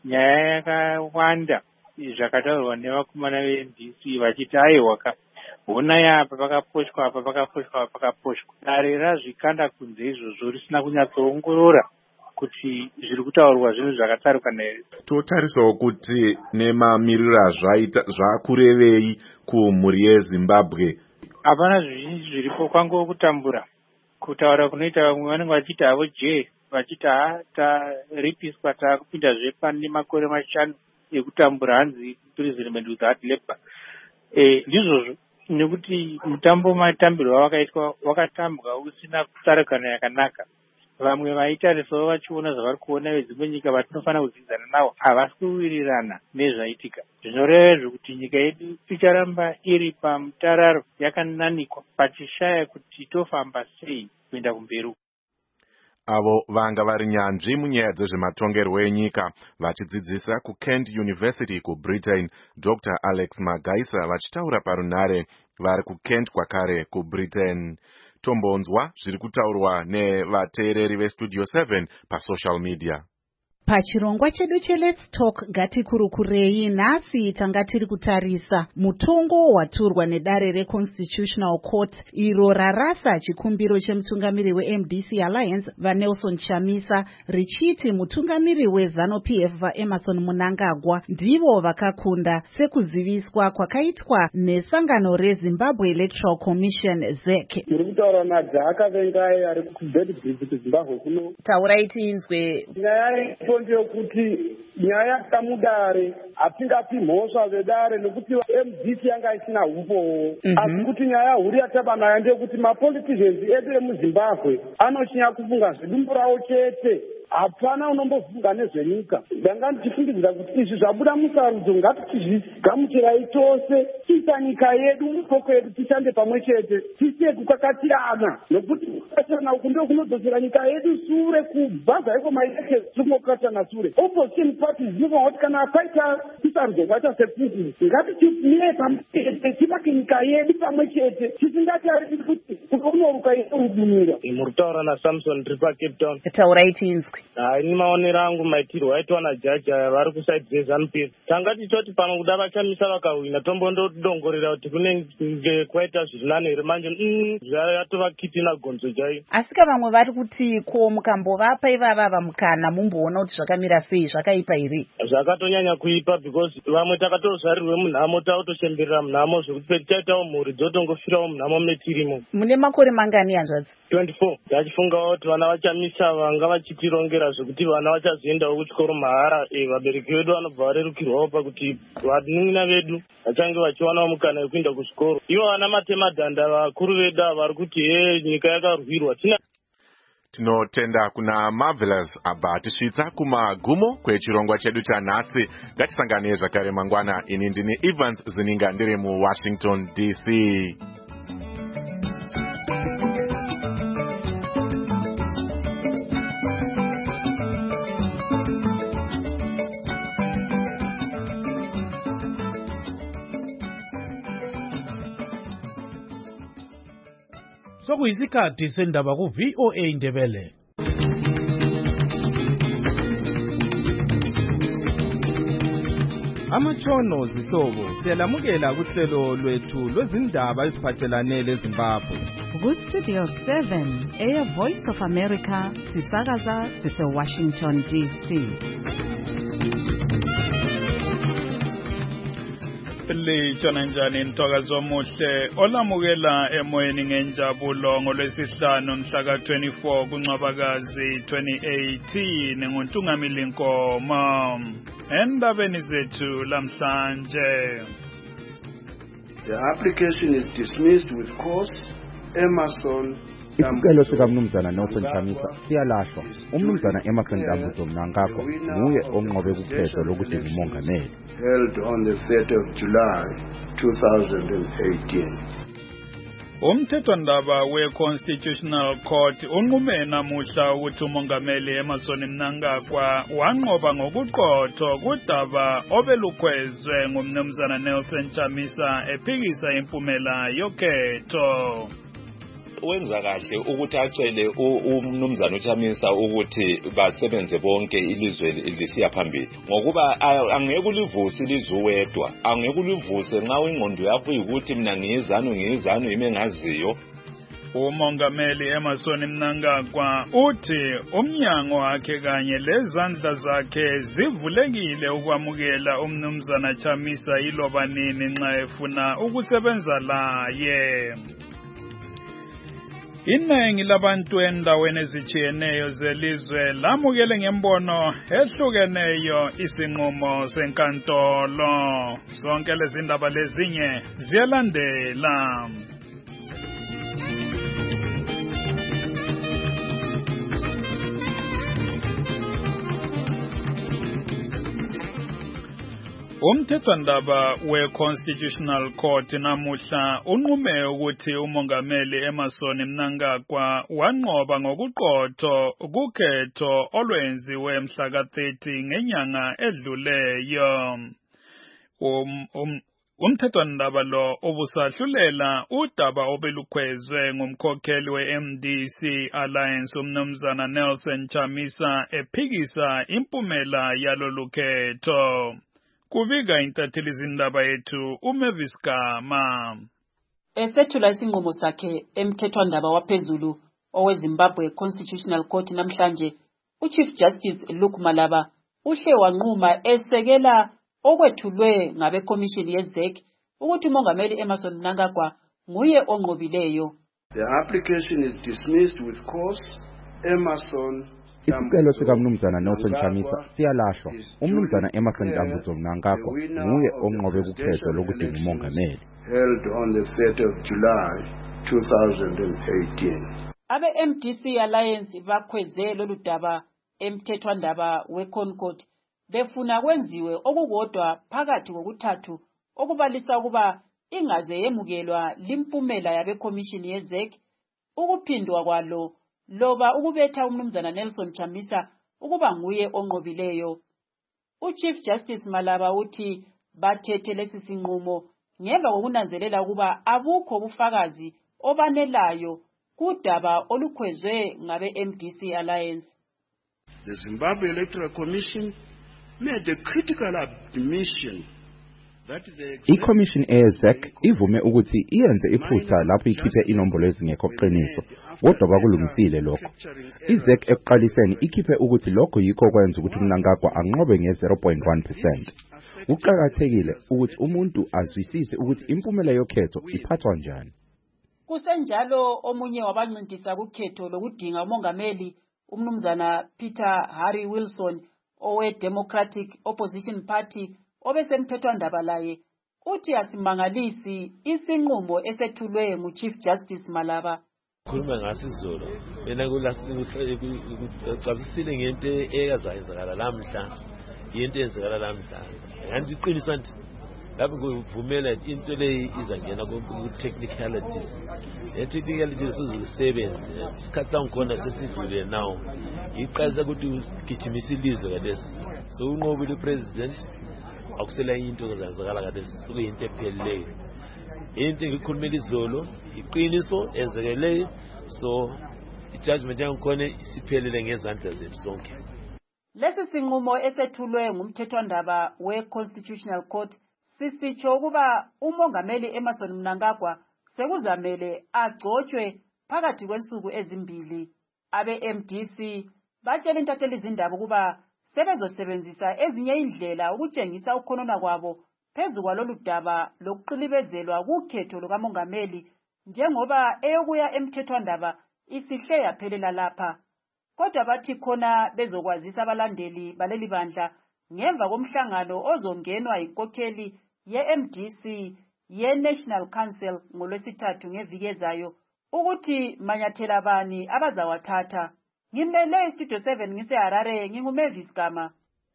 yakawanda zvakataurwa nevakomana veMDC vachiti aiwaka honai apa pakaposhwa apa pakaposhwa apa pakaposhwa. Dare razvikanda kunze izvozvo risina kunyatsoongorora kuti zviri kutaurwa zvinhu zvakatsarukana here. Totarisawo kuti nemamiriro azvaita zvakurevei kumhuri yeZimbabwe. Hapana zvizhinji zviripo, kwangu kutambura kutaura kunoita vamwe vanenge vachiti havo je vachiti taripiswa taakupindazve pane makore 5 ekutambura hanzi imprisonment without labour. Ndizvozvo nekuti mutambo matambirwo wakaitwa wakatambwa usina kutsarukana yakanaka. Vamwe vaitarisawo vachiona zvavari kuona vedzimwe nyika vatinofanira kudzidzana navo havasi kuwirirana nezvaitika. Zvinoreva zvekuti nyika yedu icharamba iri pamutararo yakananikwa pachishaya kuti tofamba sei kuenda kumberi. Avo vanga vari nyanzvi munyaya dzezvematongerwo enyika vachidzidzisa kuKent University kuBritain, Dr. Alex Magaisa vachitaura parunhare vari kuKent kwakare kuBritain. Tombonzwa zviri kutaurwa nevateereri veStudio 7 pasocial media. Pachirongwa chedu cheLet's Talk ngatikurukurei nhasi tanga tiri kutarisa mutongo waturwa nedare reConstitutional Court iro rarasa chikumbiro chemutungamiri weMDC Alliance vaNelson Chamisa richiti mutungamiri weZANU-PF vaEmmerson Mnangagwa ndivo vakakunda sekuziviswa kwakaitwa nesangano reZimbabwe Electoral Commission ZEC. Tiri kutaura naDhaka Vengai ari kuBedbridge kuZimbabwe kuno. Taurai tinzwe. Nyaya yokuti nyaya dzamudare hatingapi mhosva vedare nekuti MDC yanga isina umbowo. Asi kuti nyaya huru yataba nayo ndeyekuti mapoliticians edu emuZimbabwe anochinya kufunga zvedumbu rawo chete. Hapana unombofunga nezvenyika. Ndanga ndichifungidzira kuti izvi zvabuda musarudzo ngatitizvigamuchirai tose tiita nyika yedu mukoko yedu tishande pamwe chete tisiye kukakatirana nokuti kukakatirana uku ndio kunodzosera nyika yedu sure kubva iko maiteke tikokakatirana sure. Opposition parties dzinofanira kuti kana paita chisarudzo kwaita sekuti ngatichimire pamwe chete tivake nyika yedu pamwe chete tisingatariri kuti kunoruka yeurudumira. Muritaura naSamson ndiri paCape Town. Taurai tinzwe. Ini maonero angu maitirwo aitwa najaji aya vari kusaidi reZANU-PF. Tanga tichoti pamwe kuda vachamisa vakahwina tombondodongorera kuti kunenge kwaita zviri nani here manje zvatova kitina gonzo chaiyo. Asika vamwe vari kuti ko mukambovapa ivava vamukana mumboona kuti zvakamira sei zvakaipa here? Zvakatonyanya kuipa because vamwe takatozvarirwe munhamo tautoshamberera munhamo zvekuti petichaitawo mhuri dzotongofirawo munhamo metirimo. Mune makore mangani hanzvadzi? 24. Ndachifungawo kuti vana vachamisa vanga vachitirongera zvekuti vana vachazoendawo kuchikoro mahara. Vabereki vedu vanobva varerukirwawo pakuti vanun'una vedu vachange vachiwanawo mukana wekuenda kuchikoro. Ivo vana matemadhanda vakuru vedu vari kuti nyika yakarwirwa. Tinotenda kuna Marvelous abva tisvitsa kumagumo kwechirongwa chedu chanhasi. Ngatisangane zvakare mangwana. Ini ndini Evans Zininga ndiri muWashington DC. sokuyisikhathi sendaba ku-VOA Indebele. Amatshono zihlobo siyalamukela kuhlelo lwethu lwezindaba eziphathelane leZimbabwe. Ku-Studio 7 Air Voice of America sisakaza sise-Washington DC. Litshona njani Ntokazo Muhle olamukela emoyeni ngenjabulo ngolwesihlanu mhla ka-24 kuNcwabakazi 2018 nguNtungamili Nkomo. Endabeni zethu lamhlanje. The application is dismissed with cause. Emerson Isicelo sikaMnumzana Nelson Chamisa siyalahlwa. UMnumzana Emerson Dambudzo Mnangagwa nguye onqobe kukhetho lokudinga umongameli. Held on the 3rd of July 2018. Umthethwandaba we-Constitutional Court unqume namuhla ukuthi umongameli Emerson Mnangagwa wanqoba ngokuqotho kudaba obelukhwezwe ngumnumzana Nelson Chamisa ephikisa impumela yokhetho. Wenza kahle ukuthi acele umnumzana uChamisa ukuthi basebenze bonke ilizwe lisiya phambili ngokuba angeke ulivuse lizuwedwa angeke ulivuse nxa ingqondo yakho ukuthi mina ngiyizano yime ngaziyo. Umongameli Emerson Mnangagwa uthi umnyango wakhe kanye lezandla zakhe zivulekile ukwamukela umnumzana Chamisa iloba nini nxa efuna ukusebenza laye. Iningi labantu endaweni ezitshiyeneyo zelizwe lamukele ngembono ehlukeneyo isinqumo senkantolo. Zonke lezi ndaba lezinye ziyalandela. Umthethwandaba we-Constitutional Court namuhla unqume ukuthi umongameli Emerson Mnangagwa wanqoba ngokuqotho kukhetho olwenziwe mhla ka-30 ngenyanga edluleyo. Umthethwandaba lo ubusahlulela udaba obelukhwezwe ngumkhokheli we-MDC Alliance umnumzana Nelson Chamisa ephikisa impumela yalolu khetho. Kubika intatheli zindaba yethu uMavis Gama. Esethula isinqumo sakhe emthethwandaba waphezulu oweZimbabwe Constitutional Court namhlanje, uChief Justice Luke Malaba uhle wanquma esekela okwethulwe ngabeCommission yeZEC ukuthi umongameli Emerson Mnangagwa nguye onqobileyo. The application is dismissed with cause. Emerson Isicelo sikaMnumzana Nelson Chamisa siyalahlwa. UMnumzana Emerson Dambudzo Mnangagwa nguye onqobe kukhetho lokudinga umongameli. Held on the 3rd of July 2018. Abe-MDC Alliance bakhweze lolu daba emthethwandaba weConcord befuna kwenziwe okukodwa phakathi kokuthathu okubalisa ukuba ingaze yemukelwa limpumela yabeCommission yeZEC, ukuphindwa kwalo loba ukubetha umnumzana Nelson Chamisa ukuba nguye onqobileyo. uChief Justice Malaba uthi bathethe lesi sinqumo ngemva kokunanzelela ukuba abukho ubufakazi obanelayo kudaba olukhwezwe ngabe-MDC Alliance. The Zimbabwe Electoral Commission made a critical admission that iCommission yeZEC ivume ukuthi iyenze iphutha lapho ikhiphe inombolo ezingekho qiniso, kodwa bakulungisile lokho. iZEC ekuqaliseni ikhiphe ukuthi lokho yikho kwenza ukuthi uMnangagwa anqobe nge-0.1%. Kuqakathekile ukuthi umuntu azwisise ukuthi impumela yokhetho iphathwa njani. Kusenjalo omunye wabancintisa kukhetho lokudinga umongameli umnumzana Peter Harry Wilson owe-Democratic Opposition Party obesemthethwandaba laye uthi asimangalisi isinqumo esethulwe nguChief Justice Malaba. Khuluma ngasizolo mina kucabisile ngento eyazayenzakala lamhla into eyenzakala lamhla kanti iqiniso nti lapho kuvumela into leyi izangena ku-technicalities technicalities sizisebenzi isikhathi sangikhona sesidlule now iqalisa ukuthi ugijimisa ilizwe kalesi so unqobile upresident akusela into ezenzakala kalesi sokuyinto ephelileyo into ngikhulumela izolo iqiniso enzekeleyo So i-judgment yangikhona isiphelele ngezandla zethu zonke. Lesi sinqumo esethulwe ngumthethwandaba we-Constitutional Court sisitsho ukuba umongameli Emmerson Mnangagwa sekuzamele agcotshwe phakathi kwensuku ezimbili. Abe-MDC batshela intatheli izindaba ukuba sebezosebenzisa ezinye indlela ukutshengisa ukhonona kwabo phezu kwalolu daba lokuqilibezelwa kukhetho lukamongameli njengoba eyokuya emthethwandaba isihle yaphelela lapha. Kodwa bathi khona bezokwazisa abalandeli baleli bandla ngemva komhlangano ozongenwa inkokheli ye-MDC ye-National Council ngolwesithathu ngeviki ezayo ukuthi manyathela bani abazawathatha. Ngimele iStudio 7 ngise-Harare, nginguMavis Gama.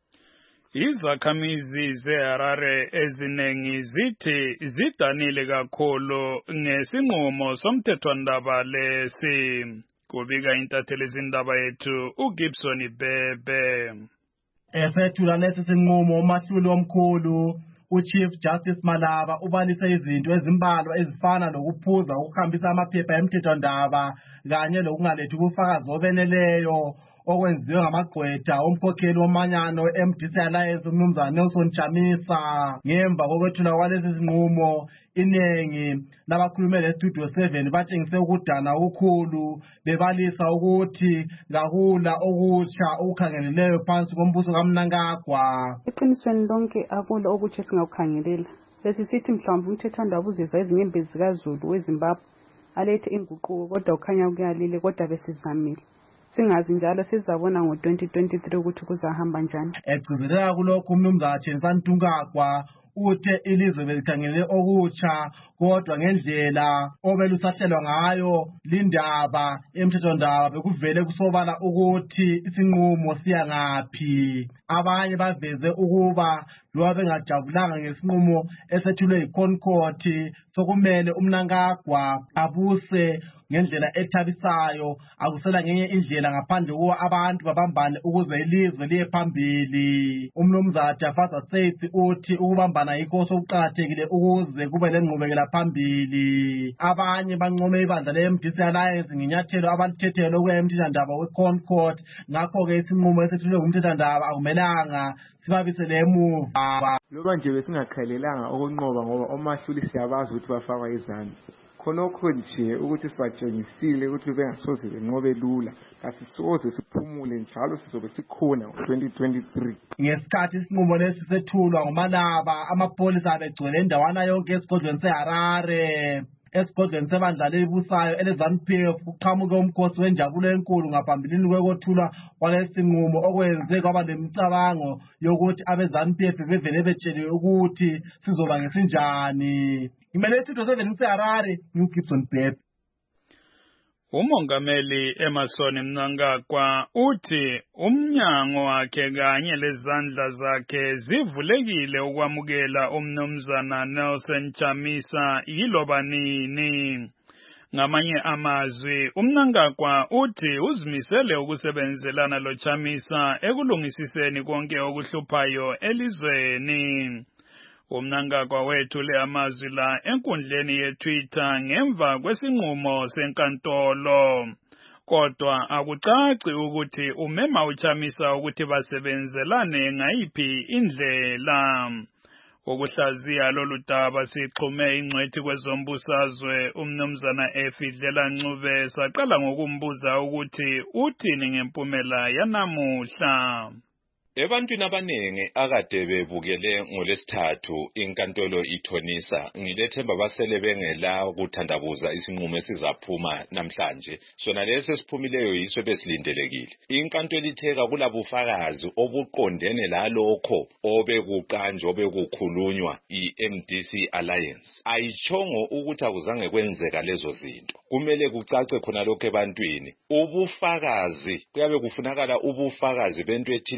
Izakhamizi zeHarare eziningi zithi zidanile kakhulu ngesinqumo somthethwandaba lesi. Kubika intatheli izindaba yethu uGibson Bebe. Esethula lesi sinqumo umahluli omkhulu uChief Justice Malaba ubalise izinto ezimbalwa ezifana nokuphuza ukuhambisa amaphepha emthethwandaba kanye lokungalethi ubufakazi obeneleyo okwenziwe ngamagqwetha omkhokheli womanyano MDC Alliance uMnumzana Nelson Chamisa. Ngemva kokwethula kwalesi sinqumo inengi labakhulumele eStudio 7 batshengise ukudana okukhulu bebalisa ukuthi kakula okutsha okukhangeleleyo phansi kombuso kaMnangagwa. Eqinisweni lonke akulo okutsha singakukhangelela. Lesisithi mhlawumbe umthethwandaba uzizwa izinyembezi zikaZulu weZimbabwe alethe inguquko kodwa ukhanya kuyalile kodwa besizamile. Singazi njalo sizabona ngo-2023 ukuthi kuzahamba njani. Egcizelela kulokho uMnumzana Chenisa Ntungagwa uthe ilizwe belikhangelele okutsha kodwa ngendlela obelusahlelwa ngayo lindaba emthethwandaba bekuvele kusobala ukuthi isinqumo siya ngaphi. Abanye baveze ukuba loba bengajabulanga ngesinqumo esethulwe yiConcourt sokumele uMnangagwa abuse ngendlela ethabisayo akusela ngenye indlela ngaphandle kuba abantu babambane ukuze ilizwe liye phambili. UMnumzana Jafaza Seitsi uthi ukubambana yikho sokuqakathekile ukuze kube lenqubekela phambili. Abanye bancome ibandla le-MDC Alliance ngenyathelo abalithethe lokuya emthethwandaba weConcourt. Ngakho-ke isinqumo esethulwe ngumthethwandaba akumelanga sibabisele emuva. Loba nje besingakhalelanga okunqoba ngoba omahluli siyabazi ukuthi bafakwa izandla. Khonokho nje ukuthi sibatshengisile ukuthi bengasoze benqobe lula asisoze siphumule njalo sizobe sikhona ngo-2023. Ngesikhathi isinqumo lesi sethulwa nguMalaba amapolisa abegcwele indawana yonke esigodlweni seHarare. Esigodlweni sebandla elibusayo eleZANU-PF kuqhamuke umkhosi wenjabulo enkulu ngaphambilini kwekothulwa kwalesi nqumo okwenze kwaba lemicabango yokuthi abeZANU-PF bevele betsheliwe ukuthi sizoba ngesinjani. Ngimele iStudio 7 ngiseHarare, ngiuGibson Bebe. Umongameli Emmerson Mnangagwa uthi umnyango wakhe kanye lezandla zakhe zivulekile ukwamukela uMnumzana Nelson Chamisa yiloba nini. Ngamanye amazwi uMnangagwa uthi uzimisele ukusebenzelana loChamisa ekulungisiseni konke okuhluphayo elizweni. uMnangagwa wethule amazwi la enkundleni yeTwitter ngemva kwesinqumo senkantolo. Kodwa akucaci ukuthi umema uChamisa ukuthi basebenzelane ngayiphi indlela. Ukuhlaziya lolu daba sixhume ingcwethi kwezombusazwe uMnumzana Efidlela Ncube saqala ngokumbuza ukuthi uthini ngempumela yanamuhla. Ebantwini abaningi akade bebukele ngolesithathu inkantolo ithonisa ngilethemba basele bengela ukuthandabuza isinqumo esizaphuma namhlanje sona lesi siphumileyo yiso besilindelekile. Inkantolo itheka kulabufakazi obuqondene lalokho obekuqanjwa obekukhulunywa iMDC Alliance. Ayichongo ukuthi akuzange kwenzeka lezo zinto. Kumele kucace khona lokho ebantwini. Ubufakazi kuyabe kufunakala ubufakazi bento ethile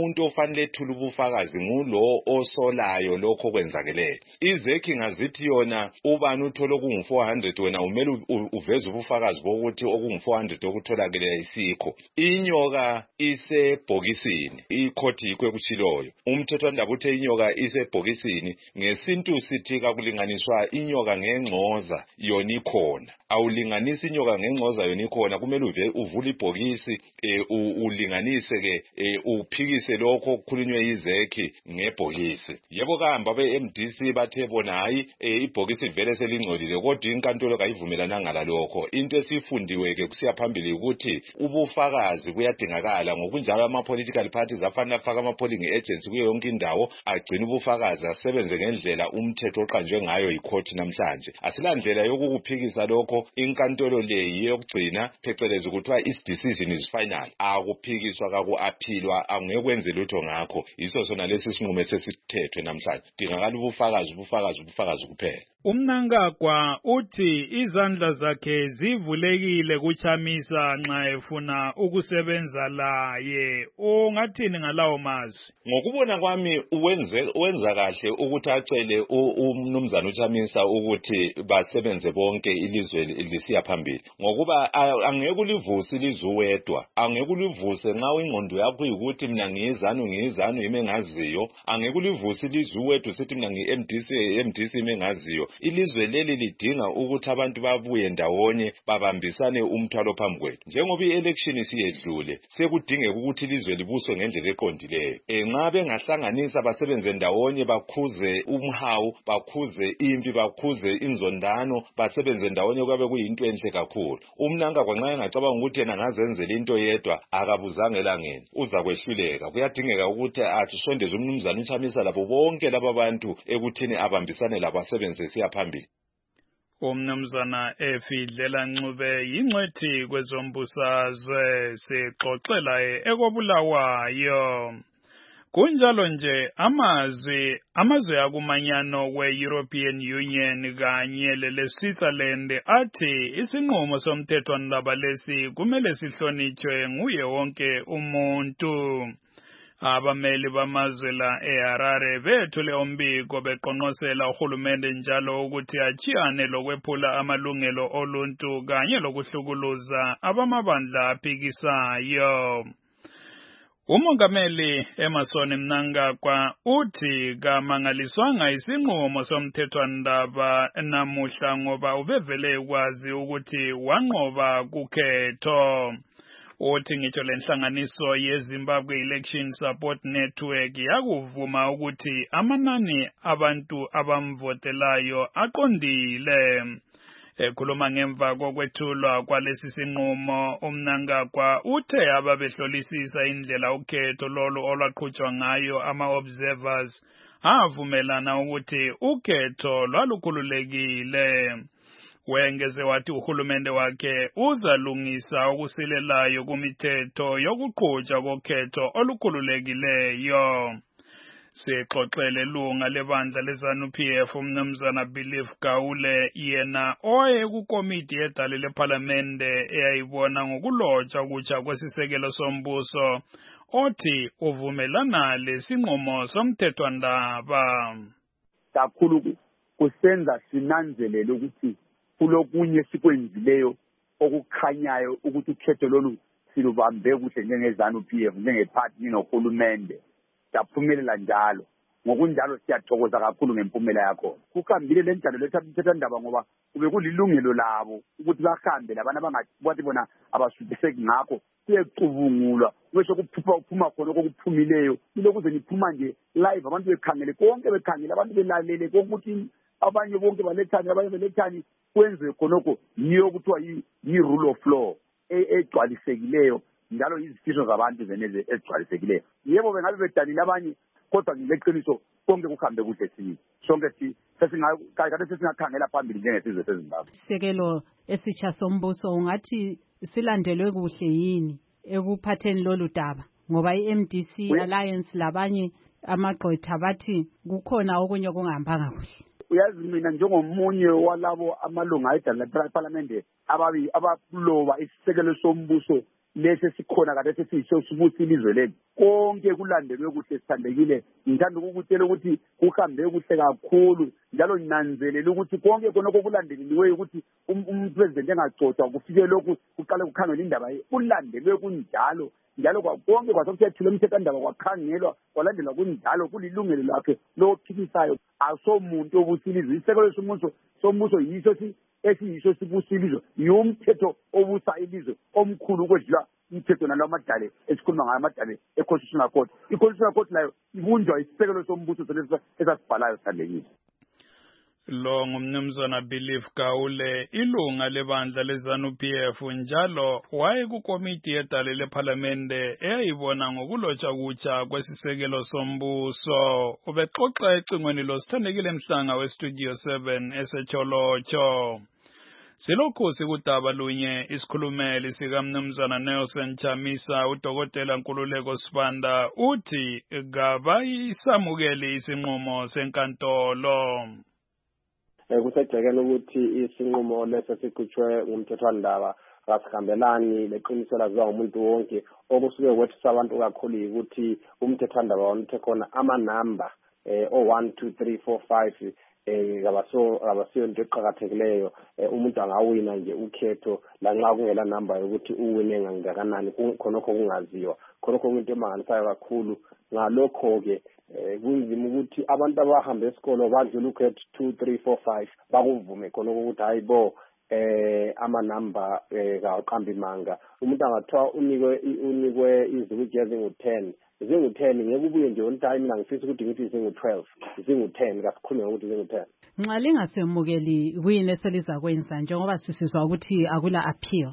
umuntu ofanele ethule ubufakazi ngulo osolayo lokho kwenzakeleyo. IZEC ngazithi yona ubani uthola okungu-400 wena umele uveze ubufakazi bokuthi okungu-400 okutholakele isikho. Inyoka isebhokisini, ikhoti yikho ekutshiloyo. Umthethwandaba uthe inyoka isebhokisini, ngesintu sithi kakulinganiswa inyoka ngengcoza yona ikhona. Awulinganisi inyoka ngengcoza yona ikhona, kumele uvule ibhokisi ulinganise ke uphikise lokho okukhulunywe yiZEC ngebhokisi. Yebo kahamba be-MDC bathe bona hayi ibhokisi vele selingcolile, kodwa inkantolo kayivumelananga lalokho. Into esifundiwe ke kusiya phambili ukuthi ubufakazi buyadingakala, ngokunjalo ama-political parties afanele afaka ama-polling agents kuyo yonke indawo, agcine ubufakazi, asebenze ngendlela umthetho oqanjwe ngayo yikhoti namhlanje. Asilandlela yokukuphikisa lokho, inkantolo le yokugcina phecelezi kuthiwa is decision is final. Akuphikiswa kaku-aphilwa, angeke kwenze lutho ngakho. Yiso sona lesi sinqumo sesithethwe namhlanje. Dingakala ubufakazi kuphela. UMnangagwa uthi izandla zakhe zivulekile kuChamisa nxa efuna ukusebenza laye. Ungathini ngalawo mazwi? Ngokubona kwami wenza kahle ukuthi acele umnumzana uChamisa ukuthi basebenze bonke ilizwe lisiya phambili. Ngokuba angeke ulivuse ilizwe wedwa. Angeke ulivuse nxa ingqondo yakho ikuthi mina ngiyizanu ime ngaziyo. Angeke ulivuse ilizwe wedwa sithi mina ngi-MDC ime ngaziyo. Ilizwe leli lidinga ukuthi abantu babuye ndawonye babambisane umthwalo phambi kwethu. Njengoba i-election siyedlule, sekudingeka ukuthi ilizwe libuswe ngendlela eqondileyo. Nxa bengahlanganisa basebenze ndawonye, bakhuze umhawu, bakhuze impi, bakhuze inzondano, basebenze ndawonye, kwabe kuyinto enhle kakhulu. Umnangagwa nxa engacabanga ukuthi yena ngazenzela into yedwa, akabuzanga elangeni, uza kwehluleka. Kuyadingeka ukuthi asondeze umnumzana uChamisa labo bonke laba bantu ekuthini abambisane labo asebenze siya phambili. Umnumzana Efidlela Ncube yingcwethi kwezombusazwe, sixoxela ekobulawayo. Kunjalo nje amazwe akumanyano we-European Union kanye le-Switzerland athi isinqumo somthethwandaba lesi kumele sihlonitshwe nguye wonke umuntu. Abameli bamazwe la eHarare bethule umbiko beqonqosela uhulumende njalo ukuthi achiyane lokwephula amalungelo oluntu kanye lokuhlukuluza abamabandla aphikisayo. Umongameli Emmerson Mnangagwa uthi kamangaliswanga isinqumo somthethwandaba namuhla ngoba ubevele kwazi ukuthi wanqoba kukhetho. Uthi ngitsho lenhlanganiso yeZimbabwe Election Support Network yakuvuma ukuthi amanani abantu abamvotelayo aqondile. Ekhuluma ngemva kokwethulwa kwalesi sinqumo, uMnangagwa uthe ababehlolisisa indlela ukhetho lolu olwaqhutshwa ngayo ama-observers avumelana ukuthi ukhetho lwalukhululekile. Wengeze wathi uhulumende wakhe uzalungisa okusilelayo kumithetho yokuqhutshwa kokhetho olukhululekileyo. Sixoxele lunga lebandla leZANU-PF umnumzana Belief Gawule, yena owayekumkomiti yedale lephalamende eyayibona ngokulotshwa kutsha kwesisekelo sombuso, othi uvumelana lesinqumo somthethwandaba. Kakhulu kusenza sinanzelele ukuthi kulokunye sikwenzileyo okukhanyayo ukuthi ukhetho lolu silubambe kuhle njengeZANU-PF, njengephathi nohulumende. Saphumelela njalo. Ngokunjalo siyathokoza kakhulu ngempumela yakho. Kuhambile le njalo lethethwandaba ngoba kube kulilungelo labo ukuthi bahambe labana bangathi bona abasubiseki ngakho kuyecubungulwa kwesho kuphuma khona okuphumileyo. Ilokuze niphuma nje live abantu bekhangele konke, bekhangele abantu belalele konke ukuthi abanye bonke balethani abanye belethani kwenziwe khonoko yiyo kuthiwa yi-rule of law egcwalisekileyo njalo izifiso zabantu zeneze ezigcwalisekileyo. Yebo bengabe bedanile abanye, kodwa ngileqiniso konke kuhambe kuhle sini sonke sesingakhangela phambili njengesizwe seZimbabwe. Isekelo esitsha sombuso ungathi silandelwe kuhle yini ekuphatheni lolu daba, ngoba i-MDC Alliance labanye amagqwetha bathi kukhona okunye okungahambanga kuhle. Uyazi mina njengomunye walabo amalunga edala lephalamende abakuloba isisekelo sombuso lesi sikhona kade sesiyisosibusa ilizwe lethu konke kulandelwe kuhle sithandekile ngithanda ukukutshela ukuthi kuhambe kuhle kakhulu njalo ninanzelela ukuthi konke khonoko kulandeleliweyo ukuthi umpresident engagcotshwa kufike lokhu kuqale kukhangela indaba kulandelwe kunjalo njalo konke kwasokuthethula umthethwandaba kwakhangelwa kwalandelwa kunjalo kulilungelo lakhe lokuphikisayo asomuntu obusilizwe isekelo sombuso yiso esiyiso sibusa ilizwe yomthetho obusa ilizwe omkhulu ukwedlula umthetho nalo amadale esikhuluma ngayo amadale e-Constitutional Court i-Constitutional Court nayo ibunjwa isekelo sombuso esasibhalayo sithandekile. Lo ngumnumzana Belief Gaule ilunga lebandla leZANU-PF njalo waye kukomiti yedale lephalamende eyayibona ngokulotsha kutsha kwesisekelo sombuso ubexoxa ecingweni losithandekile Mhlanga weStudio 7 eseCholocho. Silokhu sikudaba lunye isikhulumeli sikamnumzana Nelson Chamisa udokotela Nkululeko Sibanda uthi kabayisamukeli isinqumo senkantolo. Kusejekela ukuthi isinqumo leso sikhutshwe ngumthethwandaba kasihambelani leqiniso laziwa ngumuntu wonke okusuke kwethisa abantu kakhulu ukuthi umthethwandaba wonke khona amanamba o1 2 3 4 5 abasiyo into eqhakathekileyo umuntu angawina nje ukhetho lanxa kungela number yokuthi uwine ngakanani khonokho kungaziwa khonokho into emangalisayo kakhulu ngalokho ke kunzima ukuthi abantu abahambe esikolo badlula ukhetho 2 3 4 5 bakuvume khonokho ukuthi hayibo amanamba kaqambi manga umuntu angathiwa unikwe izibuko ezingu-10 zingu-10 ngeke ubuye nje on time mina ngifisa ukuthi ngithi zingu-12 zingu-10 kasikhulume ukuthi zingu-10 nxa lingasemukeli kuyini eseliza kwenza njengoba sisizwa ukuthi akula appeal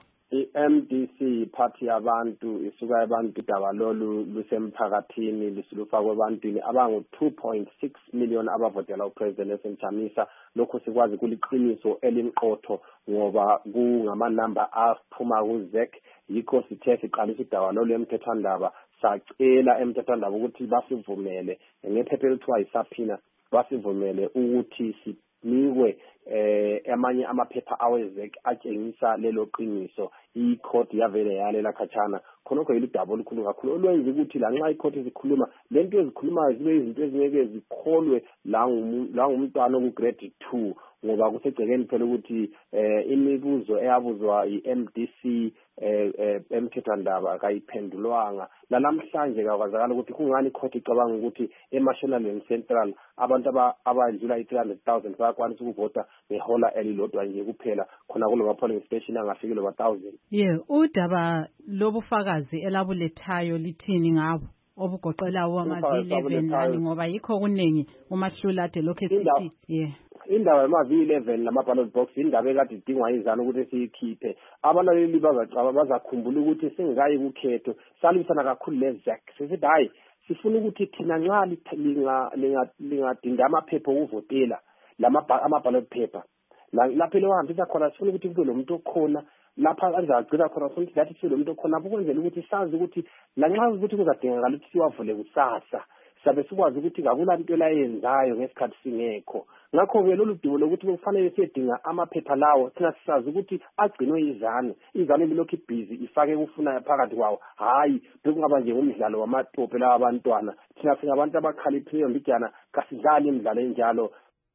i-MDC party yabantu isuka abantu idaba lolu lusemphakathini lisilufakwe ebantwini abangu-2.6 million abavotela upresident Nelson Chamisa lokho sikwazi kuliqiniso elimqotho ngoba kungamanamba aphuma ku-ZEC yikho sithe siqalisa idaba lolu emthethwandaba sacela emthethwandaba ukuthi basivumele ngephepha elithiwa yisaphina basivumele ukuthi sinikwe amanye amaphepha awezek atshengisa lelo qiniso icourt yavele yalela khatshana khonokho yiludaba olukhulu kakhulu olwenza ukuthi lanxa icourt izikhuluma lento ezikhulumayo zibe izinto ezingeke zikholwe la ngumntwana oku-grade 2 ngoba kusegcekeni phela ukuthi imibuzo eyabuzwa i-MDC emthethwandaba kayiphendulwanga lalamhlanje kakwazakala ukuthi kungani icourt icabanga ukuthi eMashonaland and Central abantu abadlula i-300,000 bayakwanisa ukuvota ngehola elilodwa nje kuphela khona kulo polling station angafiki lo 1,000. Udaba lobufakazi elabulethayo lithini ngabo obugoqelayo ama-V11 ngoba yikho kuningi umahlula ade lokho esithi indaba yama-V11 lama-ballot box indaba ekade idingwa izana ukuthi siyikhiphe abalaleli bazakhumbula ukuthi singekayi kukhetho salwisana kakhulu le-ZEC sisithi hayi sifuna ukuthi thina nxa lingadinga amaphepha okuvotela ama-ballot paper lapho elewahambisa khona sifuna ukuthi kube lo muntu okhona lapha azagcina khona futhi lathi sibe lo muntu okhona ukwenzela ukuthi sazi ukuthi lanxa ukuthi kuzadingakala ukuthi siwavule kusasa sabe sikwazi ukuthi kakulanto layenzayo ngesikhathi singekho ngakho-ke lolu dumo lokuthi kufanele siyedinga amaphepha lawo thina sisazi ukuthi agcinwe izane ilokhu ibhizi ifake kufunayo phakathi kwawo hhayi bekungaba nje ngumdlalo wamatope lawa abantwana thina singabantu abakhaliphileyo mbijana kasidlali imidlalo enjalo.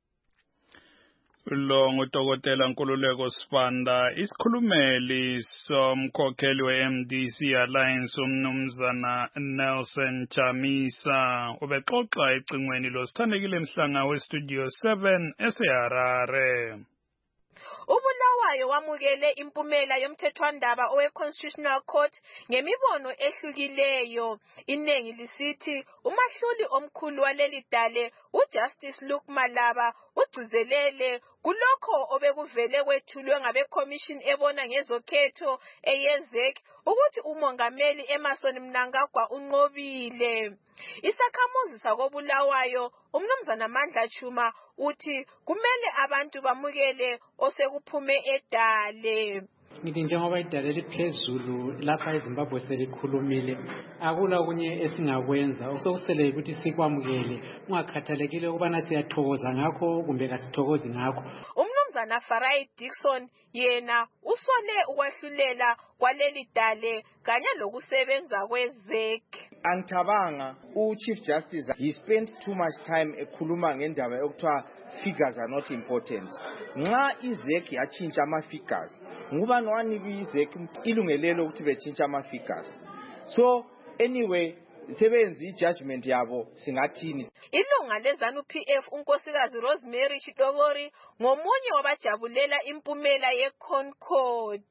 Lo ngudokotela Nkululeko Sibanda isikhulumeli somkhokheli we-MDC Alliance umnumzana Nelson Chamisa ubexoxa ecingweni losithandekile Mhlanga weStudio 7 eseHarare. uBulawayo wamukele impumela yomthethwandaba owe-Constitutional Court ngemibono ehlukileyo. Inengi lisithi umahluli omkhulu waleli dale uJustice Luke Malaba ugcizelele kulokho obekuvele kwethulwe ngabe-Commission ebona ngezokhetho eyeZEC ukuthi umongameli Emmerson Mnangagwa unqobile. Isakhamuzi sakobulawayo umnumzana Mandla Chuma uthi kumele abantu bamukele osekuphume edale. Ngithi njengoba idale liphezulu lapha eZimbabwe selikhulumile akula okunye esingakwenza osokusele ukuthi sikwamukele ungakhathalekile ukubana siyathokoza ngakho kumbe kasithokozi ngakho. umnumzana Farai Dixon yena usole ukwahlulela kwaleli dale kanye lokusebenza kweZEC. Angicabanga Chief Justice he spent too much time ekhuluma ngendaba yokuthiwa figures are not important. Nxa iZEC yatshintsha ama-figures ngubani owanika iZEC ilungelelo ukuthi betshintsha ama-figures. So anyway sebenza ijudgment yabo singathini. Ilunga leZANU-PF unkosikazi Rosemary Chitobori ngomunye wabajabulela impumela yeConcord.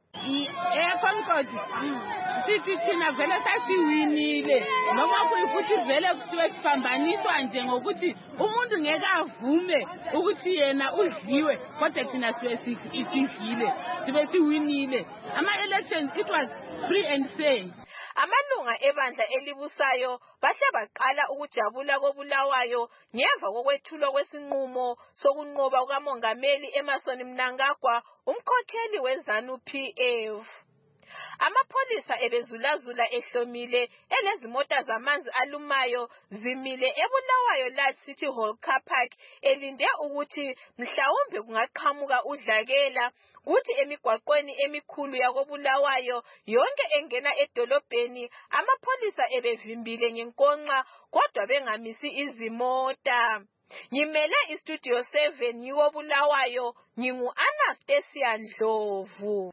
Concord sithi thina vele sasiwinile noma kuyikuthi vele kuthiwe kuphambaniswa nje ngokuthi umuntu ngeke avume ukuthi yena udliwe kodwa thina siwesifile sibe siwinile ama-elections it was free and fair. Amalunga ebandla elibusayo bahle baqala ukujabula koBulawayo ngemva kokwethulwa kwesinqumo sokunqoba kukamongameli Emmerson Mnangagwa umkhokheli weZANU-PF. Amapholisa ebezulazula ehlomile elezimota zamanzi alumayo zimile eBulawayo Large City Hall Car Park elinde ukuthi mhlawumbe kungaqhamuka udlakela kuthi emigwaqweni emikhulu yakoBulawayo yonke engena edolobheni amapholisa ebevimbile ngenkonxa kodwa bengamisi izimota. Ngimele iStudio 7 yiwoBulawayo ngingu-Anastasia Ndlovu.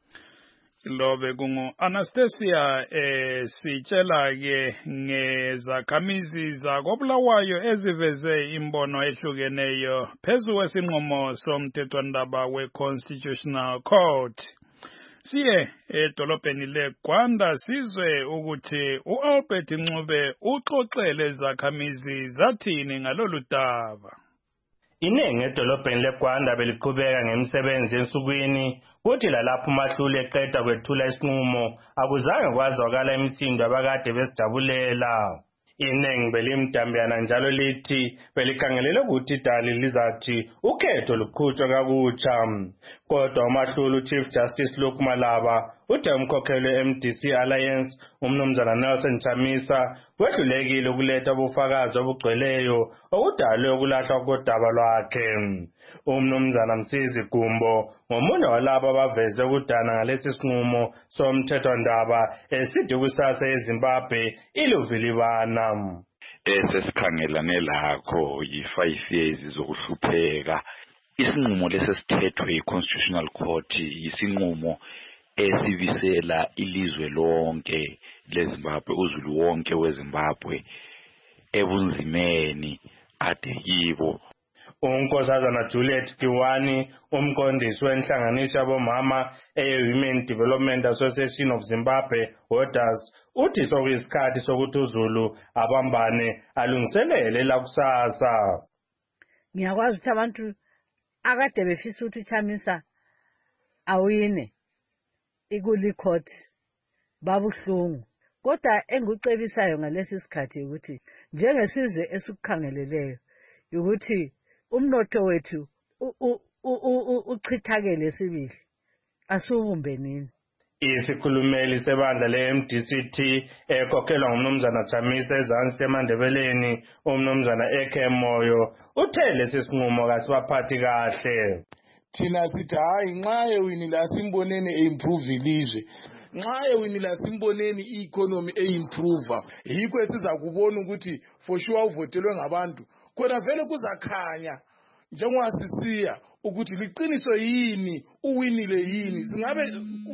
Lobe kungu Anastasia sitshela ke ngezakhamizi zakoBulawayo eziveze imbono ehlukeneyo phezu kwesinqumo somthethwandaba weConstitutional Court. Siye edolobheni leGwanda sizwe ukuthi uAlbert Ncube uxoxele izakhamizi zathini ngalolu daba. Inengi edolobheni leGwanda beliqhubeka ngemisebenzi ensukwini kuthi lalapho uMahluli eqeda kwethula isinqumo akuzange kwazwakala imisindo abakade besijabulela. Inengi belimdambiyana njalo lithi belikhangelele ukuthi idali lizathi ukhetho luqhutshwa kakutsha. Kodwa uMahluli Chief Justice Luke Malaba uthe umkhokheli we-MDC Alliance umnumzana Nelson Chamisa wehlulekile ukuletha ubufakazi obugcweleyo okudalwe ukulahlwa kodaba lwakhe. Umnumzana Msizi Gumbo ngomunye walabo abaveze ukudana ngalesi sinqumo somthethwandaba esithi kusasa eZimbabwe iluvilibana. Esesikhangelane lakho yi-5 years zokuhlupheka. Isinqumo lesesithethwe yi-Constitutional Court yisinqumo esibisela ilizwe lonke leZimbabwe, uzulu wonke weZimbabwe ebunzimeni ade yibo. Unkosazana Juliet Kiwani umqondisi wenhlanganiso yabomama e-Women Development Association of Zimbabwe WODAS uthi sokuyisikhathi sokuthi uZulu abambane alungiselele lakusasa. Ngiyakwazi ukuthi abantu akade befisa ukuthi Chamisa awine ikuli court babuhlungu kodwa engucebisayo ngalesi sikhathi ukuthi njengesizwe esikukhangeleleyo ukuthi umnotho wethu uchithakele sibili asubumbenini. Isikhulumeli sebandla le-MDCT ekhokhelwa ngumnumzana Chamisa ezansi eMandebeleni umnumzana Eke Moyo uthe lesi sinqumo kasibaphathi kahle. Thina sithi hayi nxa ewinile asimboneni e-improve ilizwe, nxa ewinile asimboneni i-economy e-improve. Yikho esiza kubona ukuthi for sure uvotelwe ngabantu kodwa vele kuzakhanya njengoba sisiya ukuthi liqiniso yini uwinile yini. Singabe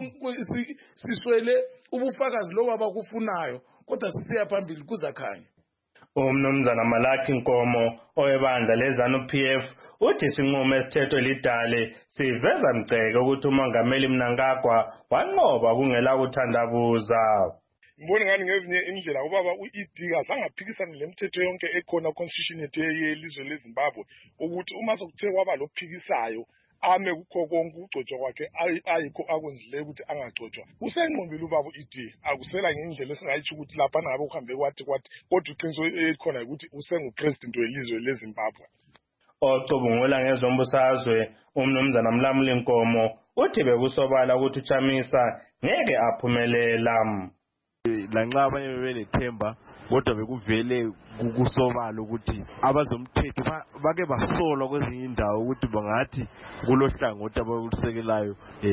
siswele ubufakazi lobo abakufunayo kodwa sisiya phambili kuzakhanya. Umnumzana Malaki Nkomo owebandla leZANU-PF uthi isinqumo esithethwe lidale siveza mgceke ukuthi umongameli Mnangagwa wanqoba kungela kuthandabuza. Ngibona ngani ngezinye indlela ubaba uED azangaphikisana lemithetho yonke ekhona constitution yethu yelizwe leZimbabwe ukuthi uma sokuthe kwaba lophikisayo ame kukho konke ukugcotshwa kwakhe ayikho akwenzile ukuthi angagcotshwa. Usenqombile ubaba uED akusela ngendlela esingayitsho ukuthi lapha ngabe uhambe kwathi kodwa iqiniso elikhona ukuthi usengupresident welizwe leZimbabwe. Ocubungula ngezombusazwe umnumzana Mlamuli Nkomo uthi bekusobala ukuthi uChamisa ngeke aphumelela. Lanxa abanye bebenethemba kodwa bekuvele kusobala ukuthi abazomthetho bake basolwa kwezinye indawo ukuthi bangathi kulohlangothi abalusekelayo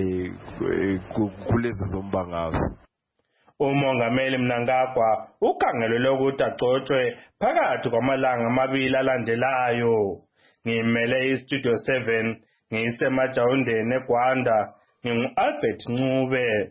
kulezi zombangazwe. Umongameli Mnangagwa ukhangelelwe ukuthi agcotshwe phakathi kwamalanga amabili alandelayo. Ngimele iStudio 7 ngisemajawundeni eGwanda ngingu-Albert Ncube.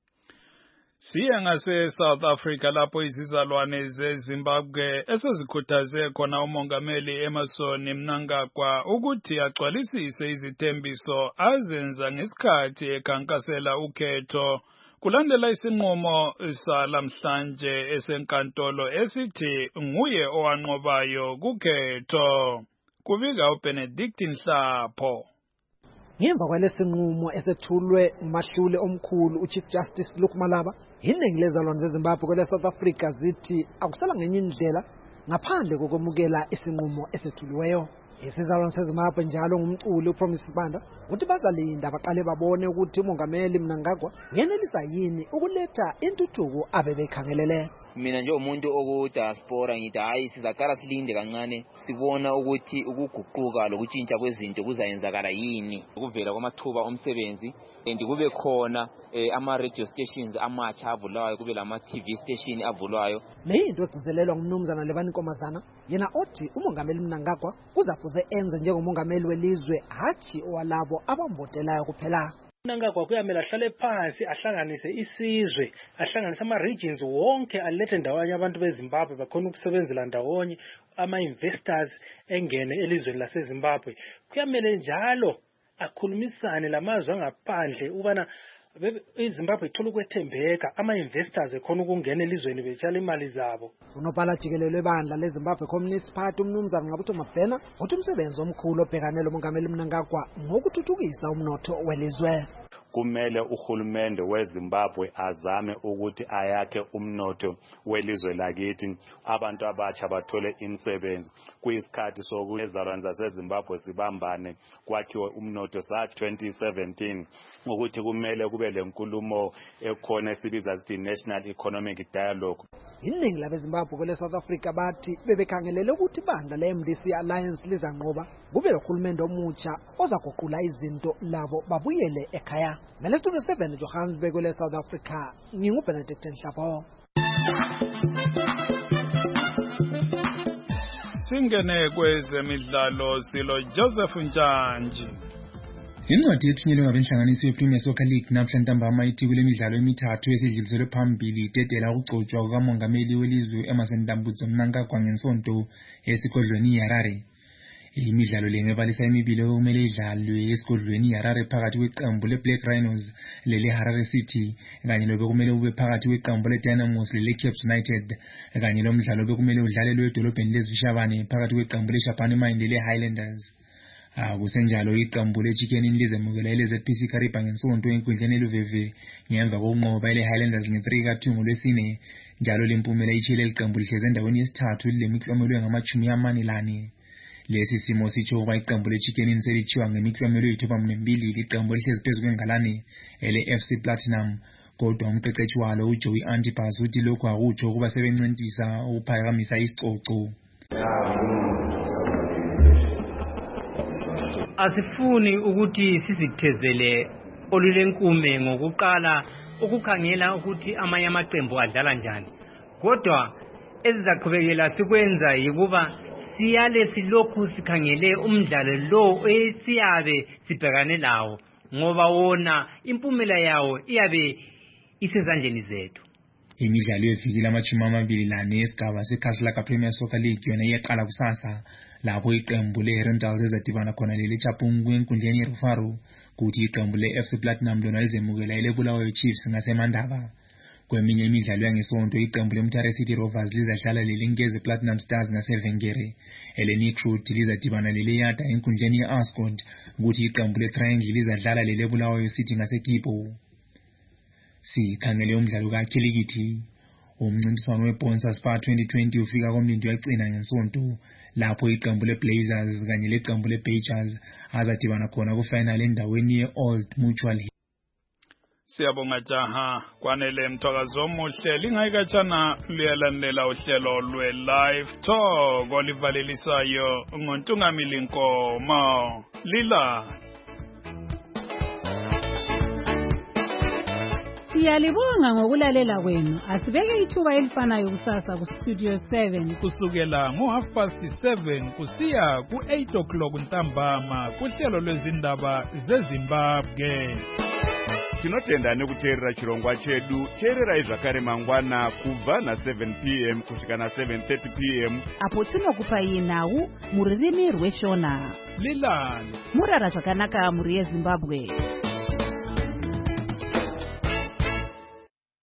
Siya ngase South Africa lapho izizalwane zeZimbabwe esezikhuthaze khona umongameli Emmerson Mnangagwa ukuthi agcwalisise izithembiso azenza ngesikhathi ekhankasela ukhetho kulandela isinqumo salamhlanje esenkantolo esithi nguye owanqobayo kukhetho. Kubika uBenedict Nhlapho. Ngemva kwalesinqumo esethulwe umahlule omkhulu uChief Justice Luke Malaba, iningi lezalwane zeZimbabwe kwele South Africa zithi akusala ngenye indlela ngaphandle kokwamukela isinqumo esethulweyo. Isizalwane seZimbabwe njalo ngumculi uPromise Sibanda ukuthi bazalinda baqale babone ukuthi umongameli Mnangagwa uyenelisa yini ukuletha intuthuko abebekhangelele. Mina nje umuntu okudiaspora ngithi hayi sizaqala silinde kancane sibona ukuthi ukuguquka lokutshintsha kwezinto kuzayenzakala yini ukuvela kwamathuba omsebenzi kube khona ama radio stations amatsha avulayo kube lama TV station avulayo. Le into egcizelelwa ngumnumzana Lebani Nkomazana yena othi umongameli Mnangagwa kuzafuze enze njengomongameli welizwe hathi owalabo abambotelayo kuphela. Mnangagwa kuyamela ahlale phansi ahlanganise isizwe ahlanganise ama regions wonke alethe ndawonye abantu beZimbabwe bakhona ukusebenzela ndawonye ama investors engene elizweni laseZimbabwe. Kuyamela njalo akhulumisane lamazwe angaphandle ubana iZimbabwe ithola ukwethembeka ama investors ekhona ukungena elizweni betshala imali zabo. Unobhala jikelele ebandla leZimbabwe Communist Party umnumzana Ngabutho Mabhena uthi umsebenzi omkhulu obhekanele umongameli Mnangagwa ngokuthuthukisa umnotho welizwe. Kumele uhulumende weZimbabwe azame ukuthi ayakhe umnotho welizwe lakithi abantu abatsha bathole imisebenzi kuyisikhathi sokuthi ezalwane zaseZimbabwe sibambane kwakhiwe umnotho sa 2017 ukuthi kumele kube lenkulumo ekhona esibiza sithi National Economic Dialogue. Iningi labeZimbabwe kwele South Africa bathi bebekhangelele ukuthi ibandla leMDC Alliance lizanqoba kubelohulumende omutsha ozaguqula izinto labo babuyele ekhaya. Studio 7 Johannesburg kwele South Africa nginguBenedict Nhlapho. Singene kwezemidlalo silo Joseph Njanji. Incwadi ethunyelwe ngabenhlanganiso yePremier Soccer League namhla ntambama ithi kule midlalo emithathu esidluliselwe phambili idedela ukugcotshwa kukamongameli welizwe Emmerson Mnangagwa ngensonto esigodlweni iHarare. Imidlalo le ngebalisa imibili okumele idlalwe esigodlweni iHarare phakathi kweqembu leBlack Rhinos lele Harare City kanye lobekumele ube phakathi kweqembu leDynamos lele Cape United kanye lomdlalo bekumele udlalelwe edolobheni leZishabane phakathi kweqembu leShabane Mine lele Highlanders. Kusenjalo iqembu leChicken Inn lizemukela iZPC Kariba ngensonto enkundleni eLuveve ngemva kokunqoba iHighlanders nge3-2 ngolwesine. Njalo lempumela ichile iqembu lihleze endaweni yesithathu lemiklomelo ngama-40. Lesi simo sitsho ukuba iqembu leChicken Inn selithiwa ngemiklomelo eyi-2 liqembu lihlezi phezu kwengalane ele-FC Platinum. Kodwa umqeqeshi walo uJoey Antipas uthi lokhu akutsho ukuba sebencintisa ukuphakamisa isicoco. Asifuni ukuthi sizithezele olulenkume ngokuqala ukukhangela ukuthi amanye amaqembu adlala njani. Kodwa ezizaqhubekela sikwenza yikuba siyale silokhu sikhangele umdlalo lo esiyabe sibhekane lawo ngoba wona impumela yawo iyabe isezandleni zethu. Imidlalo yeviki lama-24 esigaba sekhasi lakaPremier Soccer League yona iyaqala kusasa lapho iqembu leRentals ezadibana khona leleChapungu enkundleni yeRufaro kuthi iqembu leFC Platinum lona lizemukela ileBulawayo Chiefs ngaseMandaba. Kweminye imidlalo yangesonto iqembu leMtare City Rovers lizadlala leleNkeze Platinum Stars ngaseVengere. Elenikrut lizadibana leleYada enkundleni yeAscot kuthi iqembu leTriangle lizadlala leleBulawayo City ngaseKipo. Sikhangele umdlalo kaKhilikithi. Umncintiswano weBonsa Spa 2020 ufika komlindo yagcina ngensonto lapho iqembu leBlazers kanye leqembu leBayers azadibana khona kufinal endaweni yeOld Mutual. Siyabonga jaha kwanele mthakazo omuhle lingayikatshana luyalandela uhlelo lwe-Live Talk olivalelisayo ngoNtungamili Nkomo. Lila Siyalibonga ngokulalela kwenu. Asibeke ithuba elifanayo kusasa ku Studio 7 kusukela ngo7:30 kusiya ku8 ntambama kuhlelo lwezindaba zeZimbabwe. Tinotenda nekuteerera chirongwa chedu. Teerera zvakare mangwana kubva na7 p.m. kusvika na7:30 p.m. apo tinokupa nhau mururimi rweshona. Lilani murara zvakanaka muri yeZimbabwe.